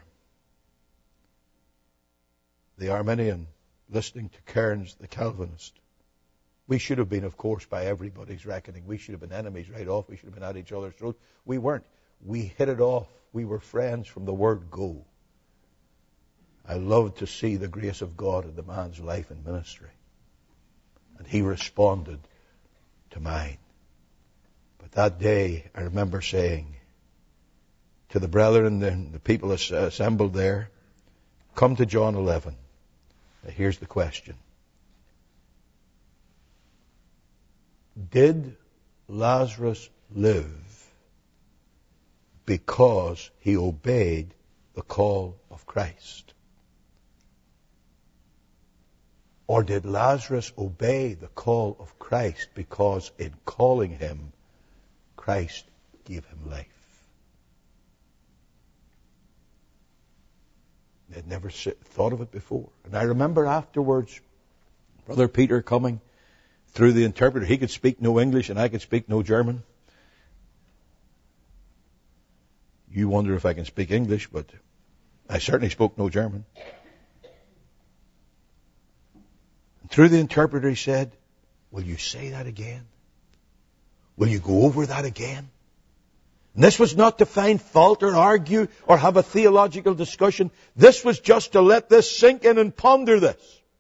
the Arminian, listening to Cairns, the Calvinist, we should have been, of course, by everybody's reckoning, we should have been enemies right off. We should have been at each other's throats. We weren't. We hit it off. We were friends from the word go. I loved to see the grace of God in the man's life and ministry. And he responded to mine. But that day, I remember saying to the brethren and the people assembled there, come to John 11. Now here's the question. Did Lazarus live because he obeyed the call of Christ? Or did Lazarus obey the call of Christ because in calling him, Christ gave him life? They'd never thought of it before. And I remember afterwards, Brother Peter coming through the interpreter. He could speak no English and I could speak no German. You wonder if I can speak English, but I certainly spoke no German. And through the interpreter he said, will you say that again? Will you go over that again? And this was not to find fault or argue or have a theological discussion. This was just to let this sink in and ponder this.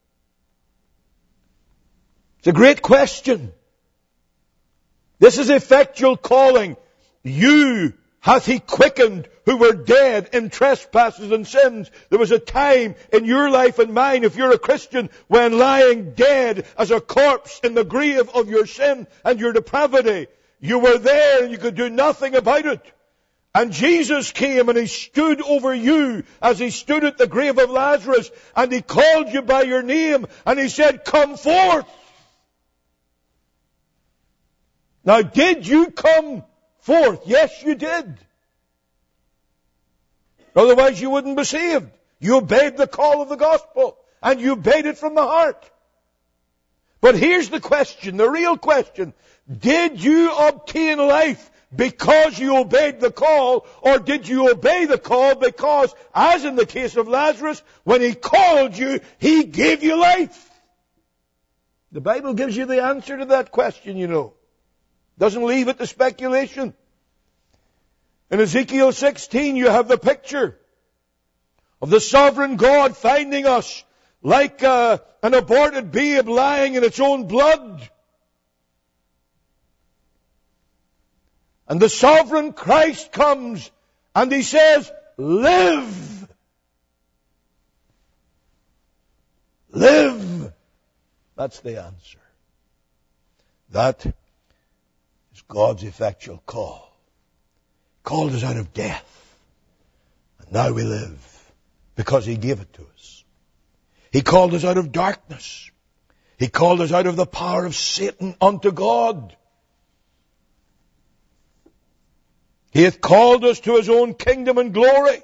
It's a great question. This is effectual calling. You hath he quickened who were dead in trespasses and sins. There was a time in your life and mine, if you're a Christian, when lying dead as a corpse in the grave of your sin and your depravity, you were there and you could do nothing about it. And Jesus came and he stood over you as he stood at the grave of Lazarus, and he called you by your name and he said, come forth. Now, did you come forth? Yes, you did. Otherwise you wouldn't be saved. You obeyed the call of the gospel, and you obeyed it from the heart. But here's the question, the real question. Did you obtain life because you obeyed the call, or did you obey the call because, as in the case of Lazarus, when he called you, he gave you life? The Bible gives you the answer to that question, you know. Doesn't leave it to speculation. In Ezekiel 16, you have the picture of the sovereign God finding us like an aborted babe lying in its own blood. And the sovereign Christ comes and he says, live. Live. That's the answer. That is God's effectual call. Called us out of death. And now we live because he gave it to us. He called us out of darkness. He called us out of the power of Satan unto God. He hath called us to his own kingdom and glory.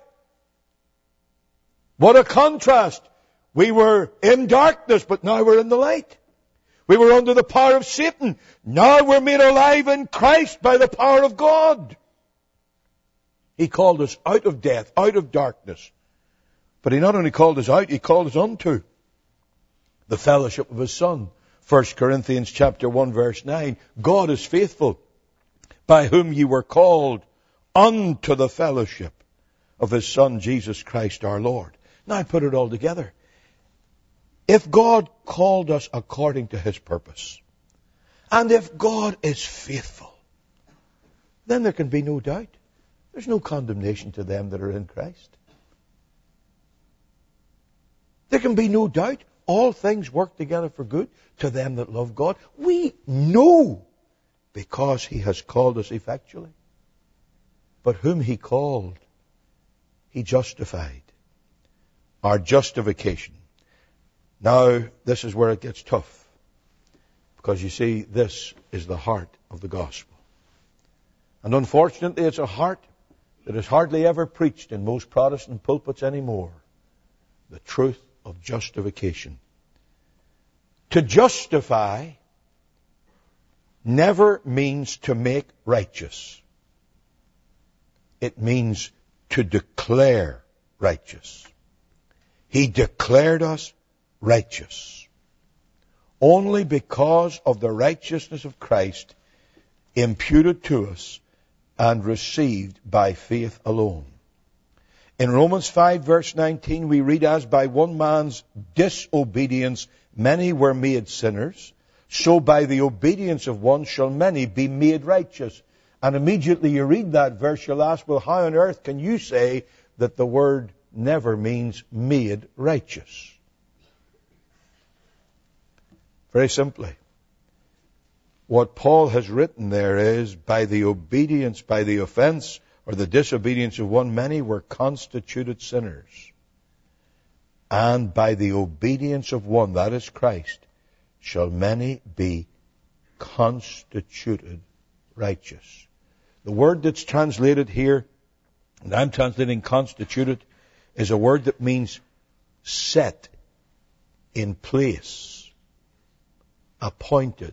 What a contrast. We were in darkness, but now we're in the light. We were under the power of Satan. Now we're made alive in Christ by the power of God. He called us out of death, out of darkness. But he not only called us out, he called us unto the fellowship of his Son. 1 Corinthians chapter 1 verse 9. God is faithful, by whom ye were called unto the fellowship of his Son, Jesus Christ our Lord. Now put it all together. If God called us according to his purpose, and if God is faithful, then there can be no doubt. There's no condemnation to them that are in Christ. There can be no doubt. All things work together for good to them that love God. We know because he has called us effectually. But whom he called, he justified. Our justification. Now, this is where it gets tough. Because you see, this is the heart of the gospel. And unfortunately, it's a heart that is hardly ever preached in most Protestant pulpits anymore. The truth of justification. To justify never means to make righteous. It means to declare righteous. He declared us righteous. Only because of the righteousness of Christ imputed to us and received by faith alone. In Romans 5 verse 19 we read, as by one man's disobedience many were made sinners, so by the obedience of one shall many be made righteous. And immediately you read that verse, you'll ask, well, how on earth can you say that the word never means made righteous? Very simply, what Paul has written there is, by the obedience, by the offense, or the disobedience of one, many were constituted sinners. And by the obedience of one, that is Christ, shall many be constituted righteous. The word that's translated here, and I'm translating constituted, is a word that means set in place, appointed,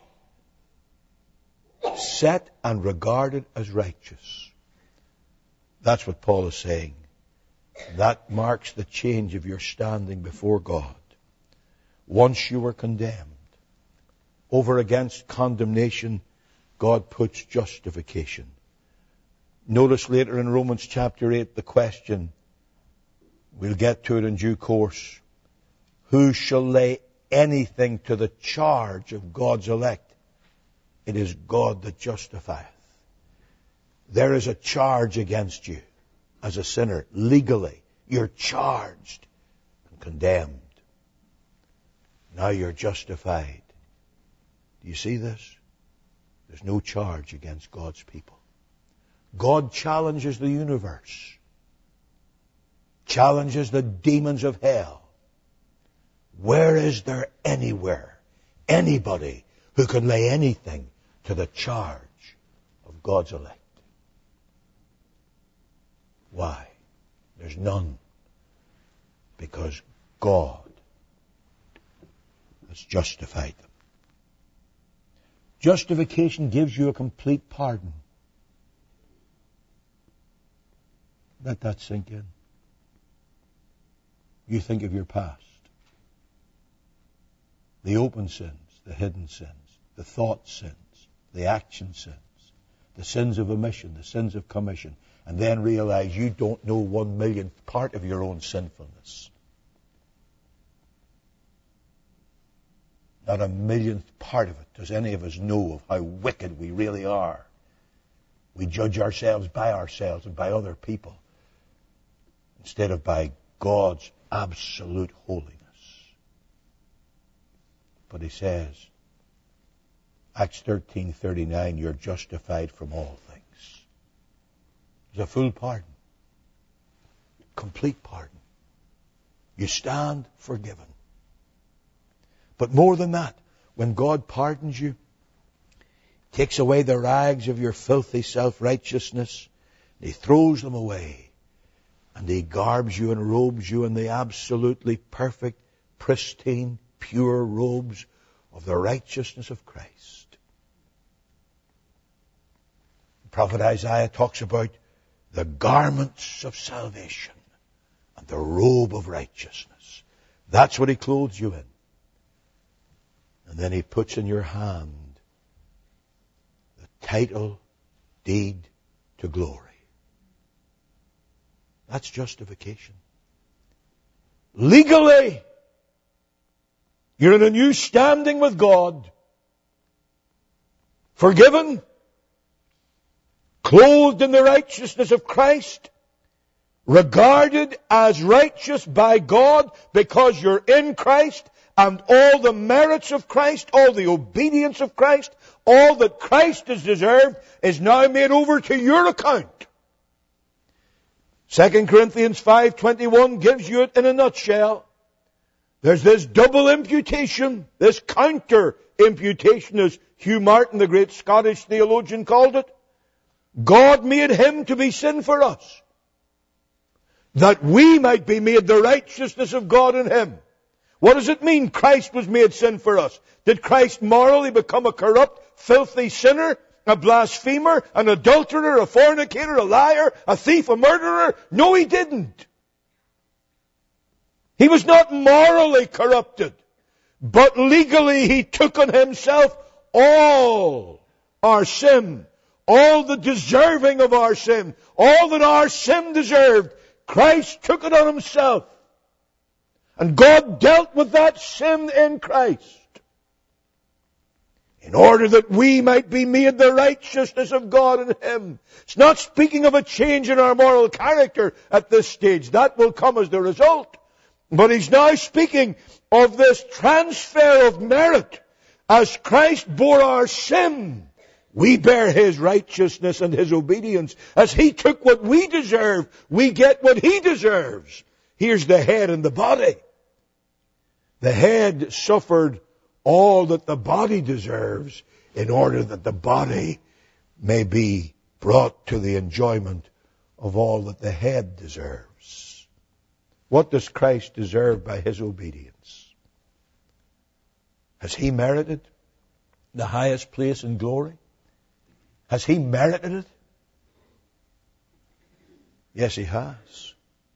set and regarded as righteous. That's what Paul is saying. That marks the change of your standing before God. Once you were condemned, over against condemnation, God puts justification. Notice later in Romans chapter 8 the question, we'll get to it in due course, who shall lay anything to the charge of God's elect? It is God that justifieth. There is a charge against you as a sinner. Legally, you're charged and condemned. Now you're justified. Do you see this? There's no charge against God's people. God challenges the universe, challenges the demons of hell. Where is there anywhere, anybody who can lay anything to the charge of God's elect? Why? There's none. Because God has justified them. Justification gives you a complete pardon. Let that sink in. You think of your past. The open sins, the hidden sins, the thought sins, the action sins, the sins of omission, the sins of commission, and then realize you don't know 1,000,000th part of your own sinfulness. Not 1,000,000th part of it does any of us know of how wicked we really are. We judge ourselves by ourselves and by other people instead of by God's absolute holiness. But he says, Acts 13:39, you're justified from all things. There's a full pardon. Complete pardon. You stand forgiven. But more than that, when God pardons you, takes away the rags of your filthy self-righteousness, he throws them away, and he garbs you and robes you in the absolutely perfect, pristine, pure robes of the righteousness of Christ. The prophet Isaiah talks about the garments of salvation and the robe of righteousness. That's what he clothes you in. And then he puts in your hand the title, deed to glory. That's justification. Legally, you're in a new standing with God. Forgiven, clothed in the righteousness of Christ, regarded as righteous by God because you're in Christ, and all the merits of Christ, all the obedience of Christ, all that Christ has deserved is now made over to your account. 2 Corinthians 5:21 gives you it in a nutshell. There's this double imputation, this counter imputation, as Hugh Martin, the great Scottish theologian, called it. God made him to be sin for us, that we might be made the righteousness of God in him. What does it mean, Christ was made sin for us? Did Christ morally become a corrupt, filthy sinner, a blasphemer, an adulterer, a fornicator, a liar, a thief, a murderer? No, he didn't. He was not morally corrupted, but legally he took on himself all our sin, all the deserving of our sin, all that our sin deserved. Christ took it on himself. And God dealt with that sin in Christ in order that we might be made the righteousness of God in him. It's not speaking of a change in our moral character at this stage. That will come as the result. But he's now speaking of this transfer of merit. As Christ bore our sin, we bear his righteousness and his obedience. As he took what we deserve, we get what he deserves. Here's the head and the body. The head suffered all that the body deserves in order that the body may be brought to the enjoyment of all that the head deserves. What does Christ deserve by his obedience? Has he merited the highest place in glory? Has he merited it? Yes, He has.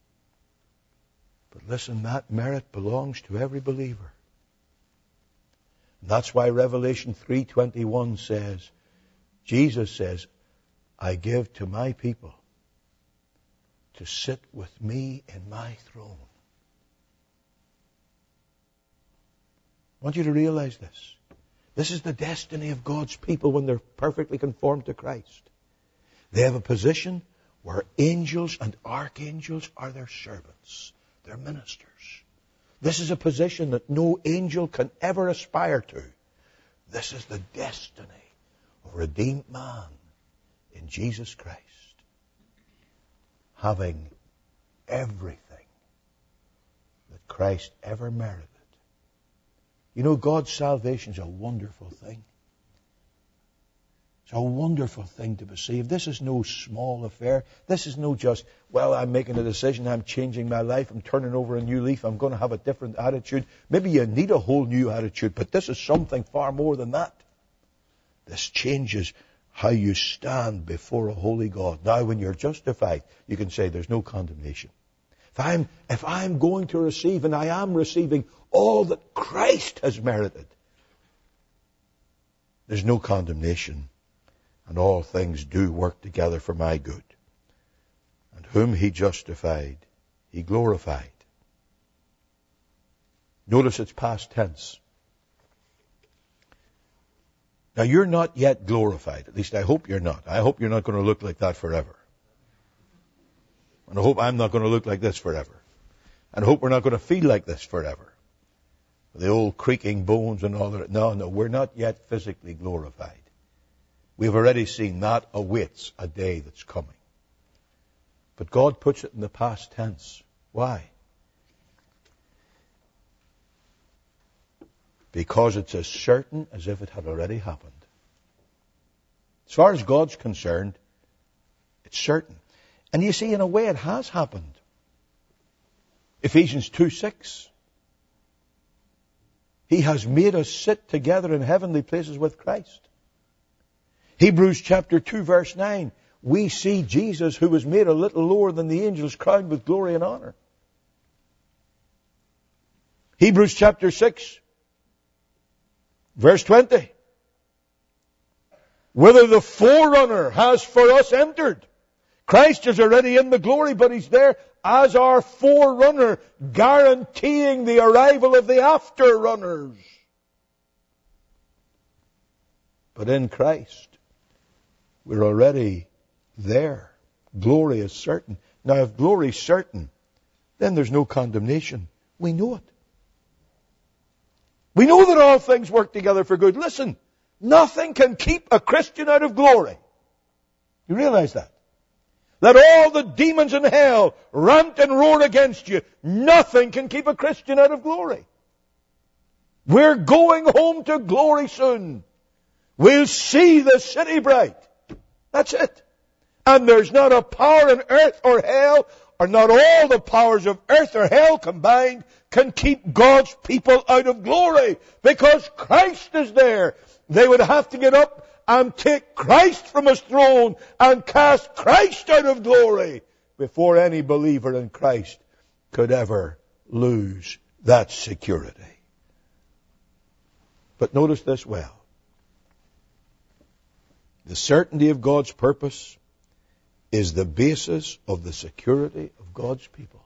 But listen, that merit belongs to every believer. And that's why Revelation 3:21 says, Jesus says, I give to my people to sit with me in my throne. I want you to realize this. This is the destiny of God's people when they're perfectly conformed to Christ. They have a position where angels and archangels are their servants, their ministers. This is a position that no angel can ever aspire to. This is the destiny of a redeemed man in Jesus Christ, having everything that Christ ever merited. You know, God's salvation is a wonderful thing. It's a wonderful thing to receive. This is no small affair. This is no just, well, I'm making a decision, I'm changing my life, I'm turning over a new leaf, I'm going to have a different attitude. Maybe you need a whole new attitude, but this is something far more than that. This changes how you stand before a holy God. Now, when you're justified, you can say there's no condemnation. If I'm going to receive, and I am receiving all that Christ has merited, there's no condemnation. And all things do work together for my good. And whom He justified, He glorified. Notice it's past tense. Now, you're not yet glorified. At least I hope you're not. I hope you're not going to look like that forever. And I hope I'm not going to look like this forever. And I hope we're not going to feel like this forever. The old creaking bones and all that. No, we're not yet physically glorified. We've already seen that awaits a day that's coming. But God puts it in the past tense. Why? Because it's as certain as if it had already happened. As far as God's concerned, it's certain. And you see, in a way, it has happened. Ephesians 2:6. He has made us sit together in heavenly places with Christ. Hebrews chapter 2 verse 9. We see Jesus, who was made a little lower than the angels, crowned with glory and honor. Hebrews chapter 6 verse 20. Whither the forerunner has for us entered. Christ is already in the glory, but He's there as our forerunner, guaranteeing the arrival of the afterrunners. But in Christ, we're already there. Glory is certain. Now, if glory is certain, then there's no condemnation. We know it. We know that all things work together for good. Listen, nothing can keep a Christian out of glory. You realize that? Let all the demons in hell rant and roar against you. Nothing can keep a Christian out of glory. We're going home to glory soon. We'll see the city bright. That's it. And there's not a power in earth or hell, or not all the powers of earth or hell combined, can keep God's people out of glory, because Christ is there. They would have to get up and take Christ from His throne and cast Christ out of glory before any believer in Christ could ever lose that security. But notice this well. The certainty of God's purpose is the basis of the security of God's people.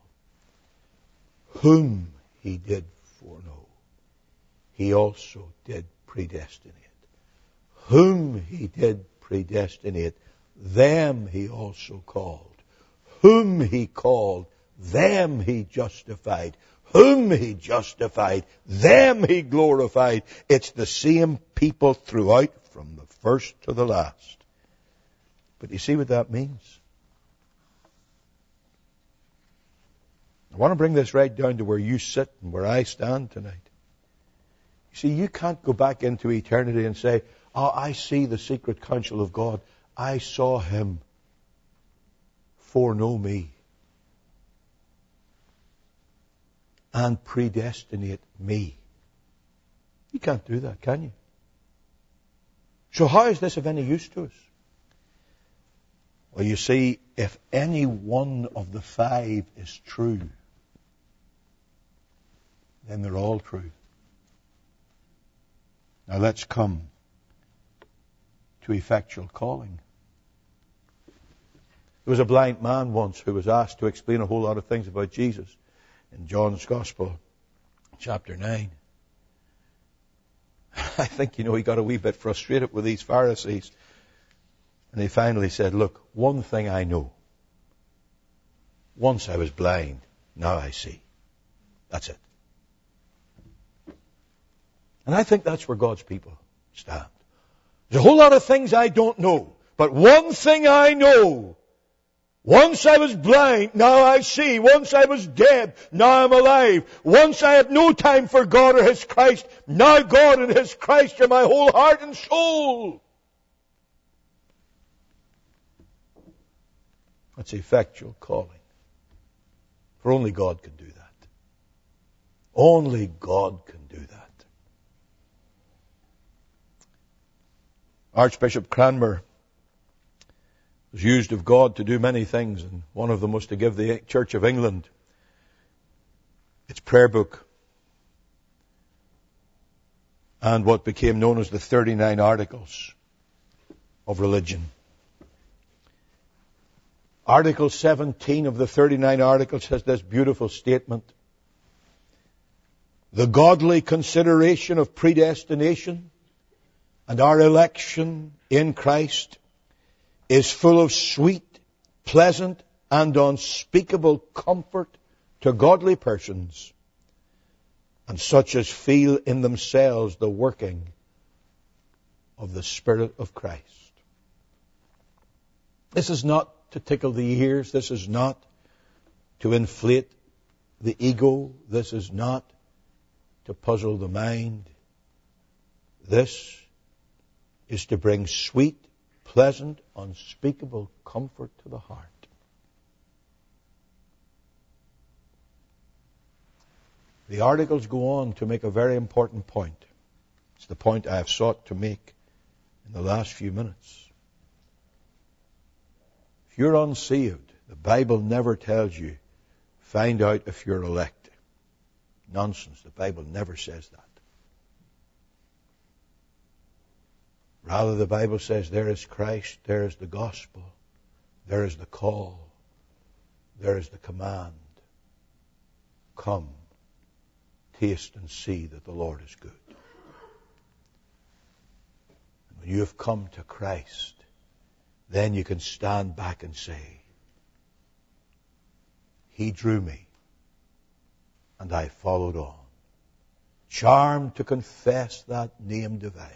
Whom He did foreknow, He also did predestinate. Whom He did predestinate, them He also called. Whom He called, them He justified. Whom He justified, them He glorified. It's the same people throughout, from the first to the last. But you see what that means? I want to bring this right down to where you sit and where I stand tonight. You see, you can't go back into eternity and say, oh, I see the secret counsel of God. I saw Him foreknow me and predestinate me. You can't do that, can you? So how is this of any use to us? Well, you see, if any one of the five is true, then they're all true. Now let's come to effectual calling. There was a blind man once who was asked to explain a whole lot of things about Jesus in John's Gospel, chapter 9. I think, he got a wee bit frustrated with these Pharisees. And he finally said, look, one thing I know. Once I was blind, now I see. That's it. And I think that's where God's people stand. There's a whole lot of things I don't know. But one thing I know. Once I was blind, now I see. Once I was dead, now I'm alive. Once I had no time for God or His Christ, now God and His Christ are my whole heart and soul. That's effectual calling. For only God can do that. Only God can do that. Archbishop Cranmer was used of God to do many things, and one of them was to give the Church of England its prayer book and what became known as the 39 Articles of Religion. Article 17 of the 39 Articles has this beautiful statement. The godly consideration of predestination and our election in Christ is full of sweet, pleasant, and unspeakable comfort to godly persons, and such as feel in themselves the working of the Spirit of Christ. This is not to tickle the ears. This is not to inflate the ego. This is not to puzzle the mind. This is to bring sweet, pleasant, unspeakable comfort to the heart. The articles go on to make a very important point. It's the point I have sought to make in the last few minutes. If you're unsaved, the Bible never tells you, find out if you're elect. Nonsense. The Bible never says that. Rather, the Bible says there is Christ, there is the gospel, there is the call, there is the command. Come, taste and see that the Lord is good. And when you have come to Christ, then you can stand back and say, He drew me, and I followed on, charmed to confess that name divine.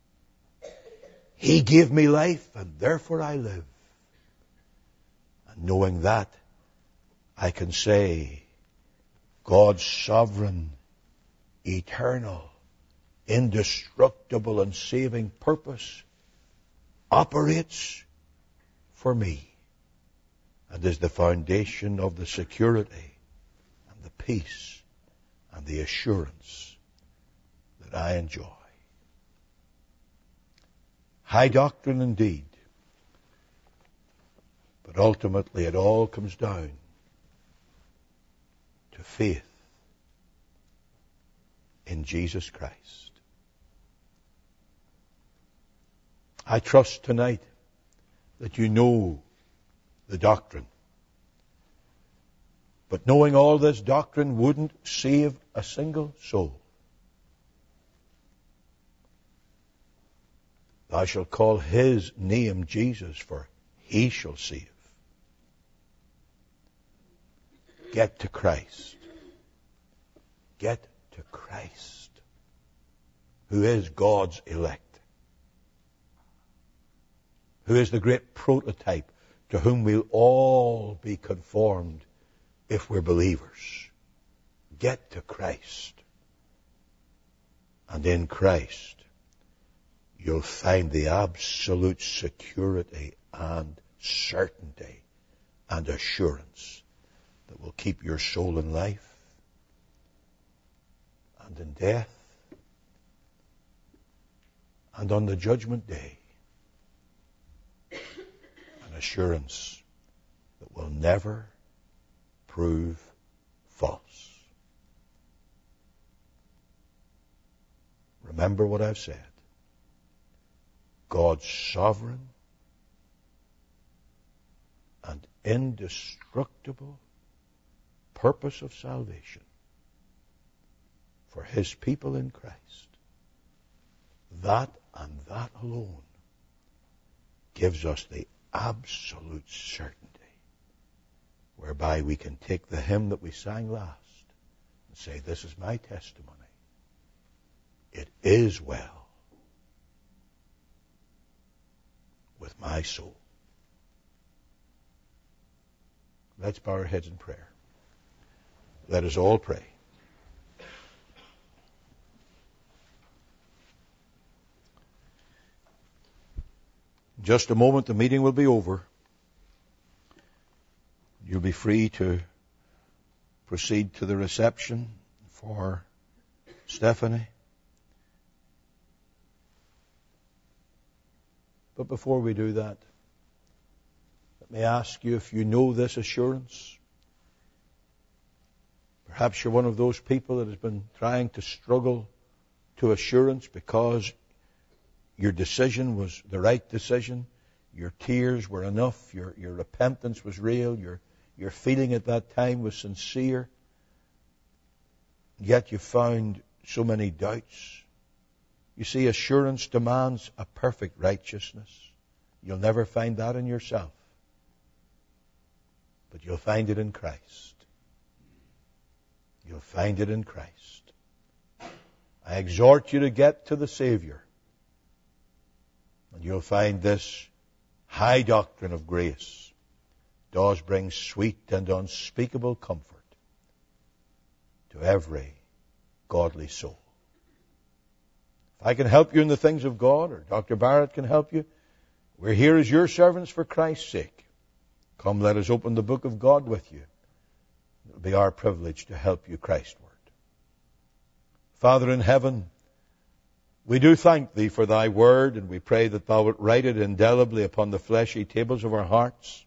He gave me life, and therefore I live. And knowing that, I can say, God's sovereign, eternal, indestructible, and saving purpose operates for me, and is the foundation of the security and the peace and the assurance that I enjoy. High doctrine indeed, but ultimately it all comes down to faith in Jesus Christ. I trust tonight that you know the doctrine. But knowing all this doctrine wouldn't save a single soul. Thou shalt call His name Jesus, for He shall save. Get to Christ. Get to Christ, who is God's elect, who is the great prototype to whom we'll all be conformed if we're believers. Get to Christ. And in Christ, you'll find the absolute security and certainty and assurance that will keep your soul in life and in death and on the judgment day. And assurance that will never prove false. Remember what I've said. God's sovereign and indestructible purpose of salvation for His people in Christ. That and that alone gives us the absolute certainty whereby we can take the hymn that we sang last and say, this is my testimony. It is well with my soul. Let's bow our heads in prayer. Let us all pray. In just a moment, the meeting will be over. You'll be free to proceed to the reception for Stephanie. But before we do that, let me ask you if you know this assurance. Perhaps you're one of those people that has been trying to struggle to assurance because your decision was the right decision. Your tears were enough. Your repentance was real. Your feeling at that time was sincere. Yet you found so many doubts. You see, assurance demands a perfect righteousness. You'll never find that in yourself. But you'll find it in Christ. You'll find it in Christ. I exhort you to get to the Savior. And you'll find this high doctrine of grace does bring sweet and unspeakable comfort to every godly soul. If I can help you in the things of God, or Dr. Barrett can help you, we're here as your servants for Christ's sake. Come, let us open the book of God with you. It will be our privilege to help you Christward. Father in heaven, we do thank Thee for Thy word, and we pray that Thou wilt write it indelibly upon the fleshy tables of our hearts.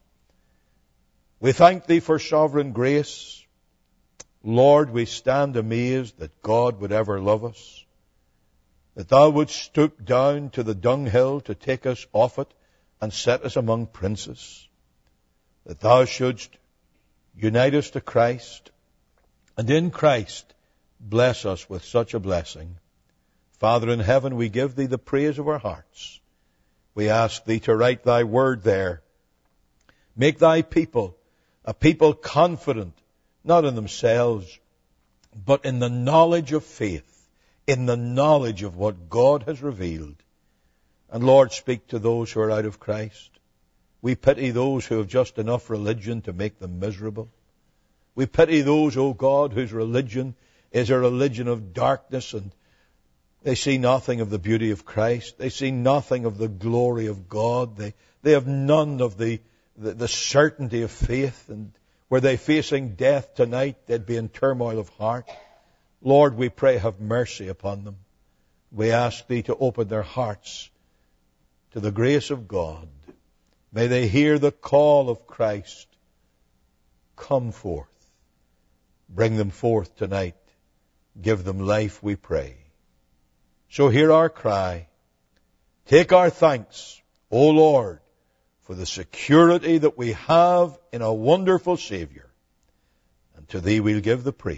We thank Thee for sovereign grace. Lord, we stand amazed that God would ever love us, that Thou wouldst stoop down to the dunghill to take us off it and set us among princes, that Thou shouldst unite us to Christ, and in Christ bless us with such a blessing. Father in heaven, we give Thee the praise of our hearts. We ask Thee to write Thy word there. Make Thy people a people confident, not in themselves, but in the knowledge of faith, in the knowledge of what God has revealed. And Lord, speak to those who are out of Christ. We pity those who have just enough religion to make them miserable. We pity those, O God, whose religion is a religion of darkness, and they see nothing of the beauty of Christ. They see nothing of the glory of God. They have none of the certainty of faith. And were they facing death tonight, they'd be in turmoil of heart. Lord, we pray, have mercy upon them. We ask Thee to open their hearts to the grace of God. May they hear the call of Christ. Come forth. Bring them forth tonight. Give them life, we pray. So hear our cry. Take our thanks, O Lord, for the security that we have in a wonderful Savior. And to Thee we'll give the praise.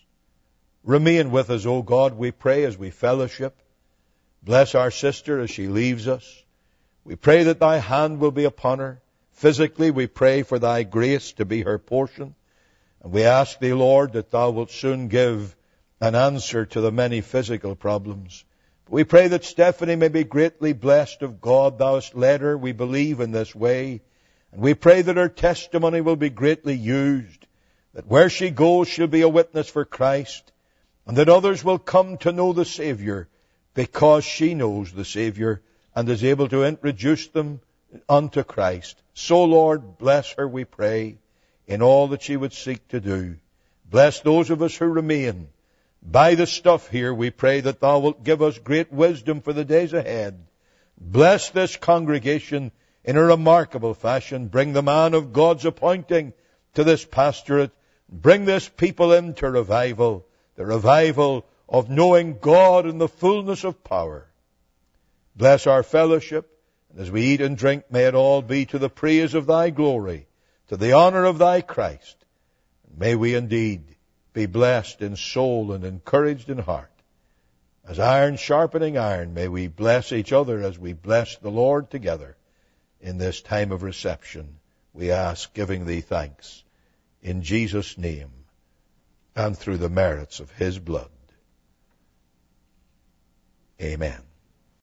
Remain with us, O God, we pray, as we fellowship. Bless our sister as she leaves us. We pray that Thy hand will be upon her. Physically, we pray for Thy grace to be her portion. And we ask Thee, Lord, that Thou wilt soon give an answer to the many physical problems. We pray that Stephanie may be greatly blessed of God. Thou hast led her, we believe, in this way. And we pray that her testimony will be greatly used, that where she goes she'll be a witness for Christ, and that others will come to know the Savior because she knows the Savior and is able to introduce them unto Christ. So, Lord, bless her, we pray, in all that she would seek to do. Bless those of us who remain. By the stuff here, we pray that Thou wilt give us great wisdom for the days ahead. Bless this congregation in a remarkable fashion. Bring the man of God's appointing to this pastorate. Bring this people into revival, the revival of knowing God in the fullness of power. Bless our fellowship, and as we eat and drink, may it all be to the praise of thy glory, to the honor of thy Christ. And may we indeed be blessed in soul and encouraged in heart. As iron sharpening iron, may we bless each other as we bless the Lord together in this time of reception. We ask, giving thee thanks, in Jesus' name, and through the merits of his blood. Amen.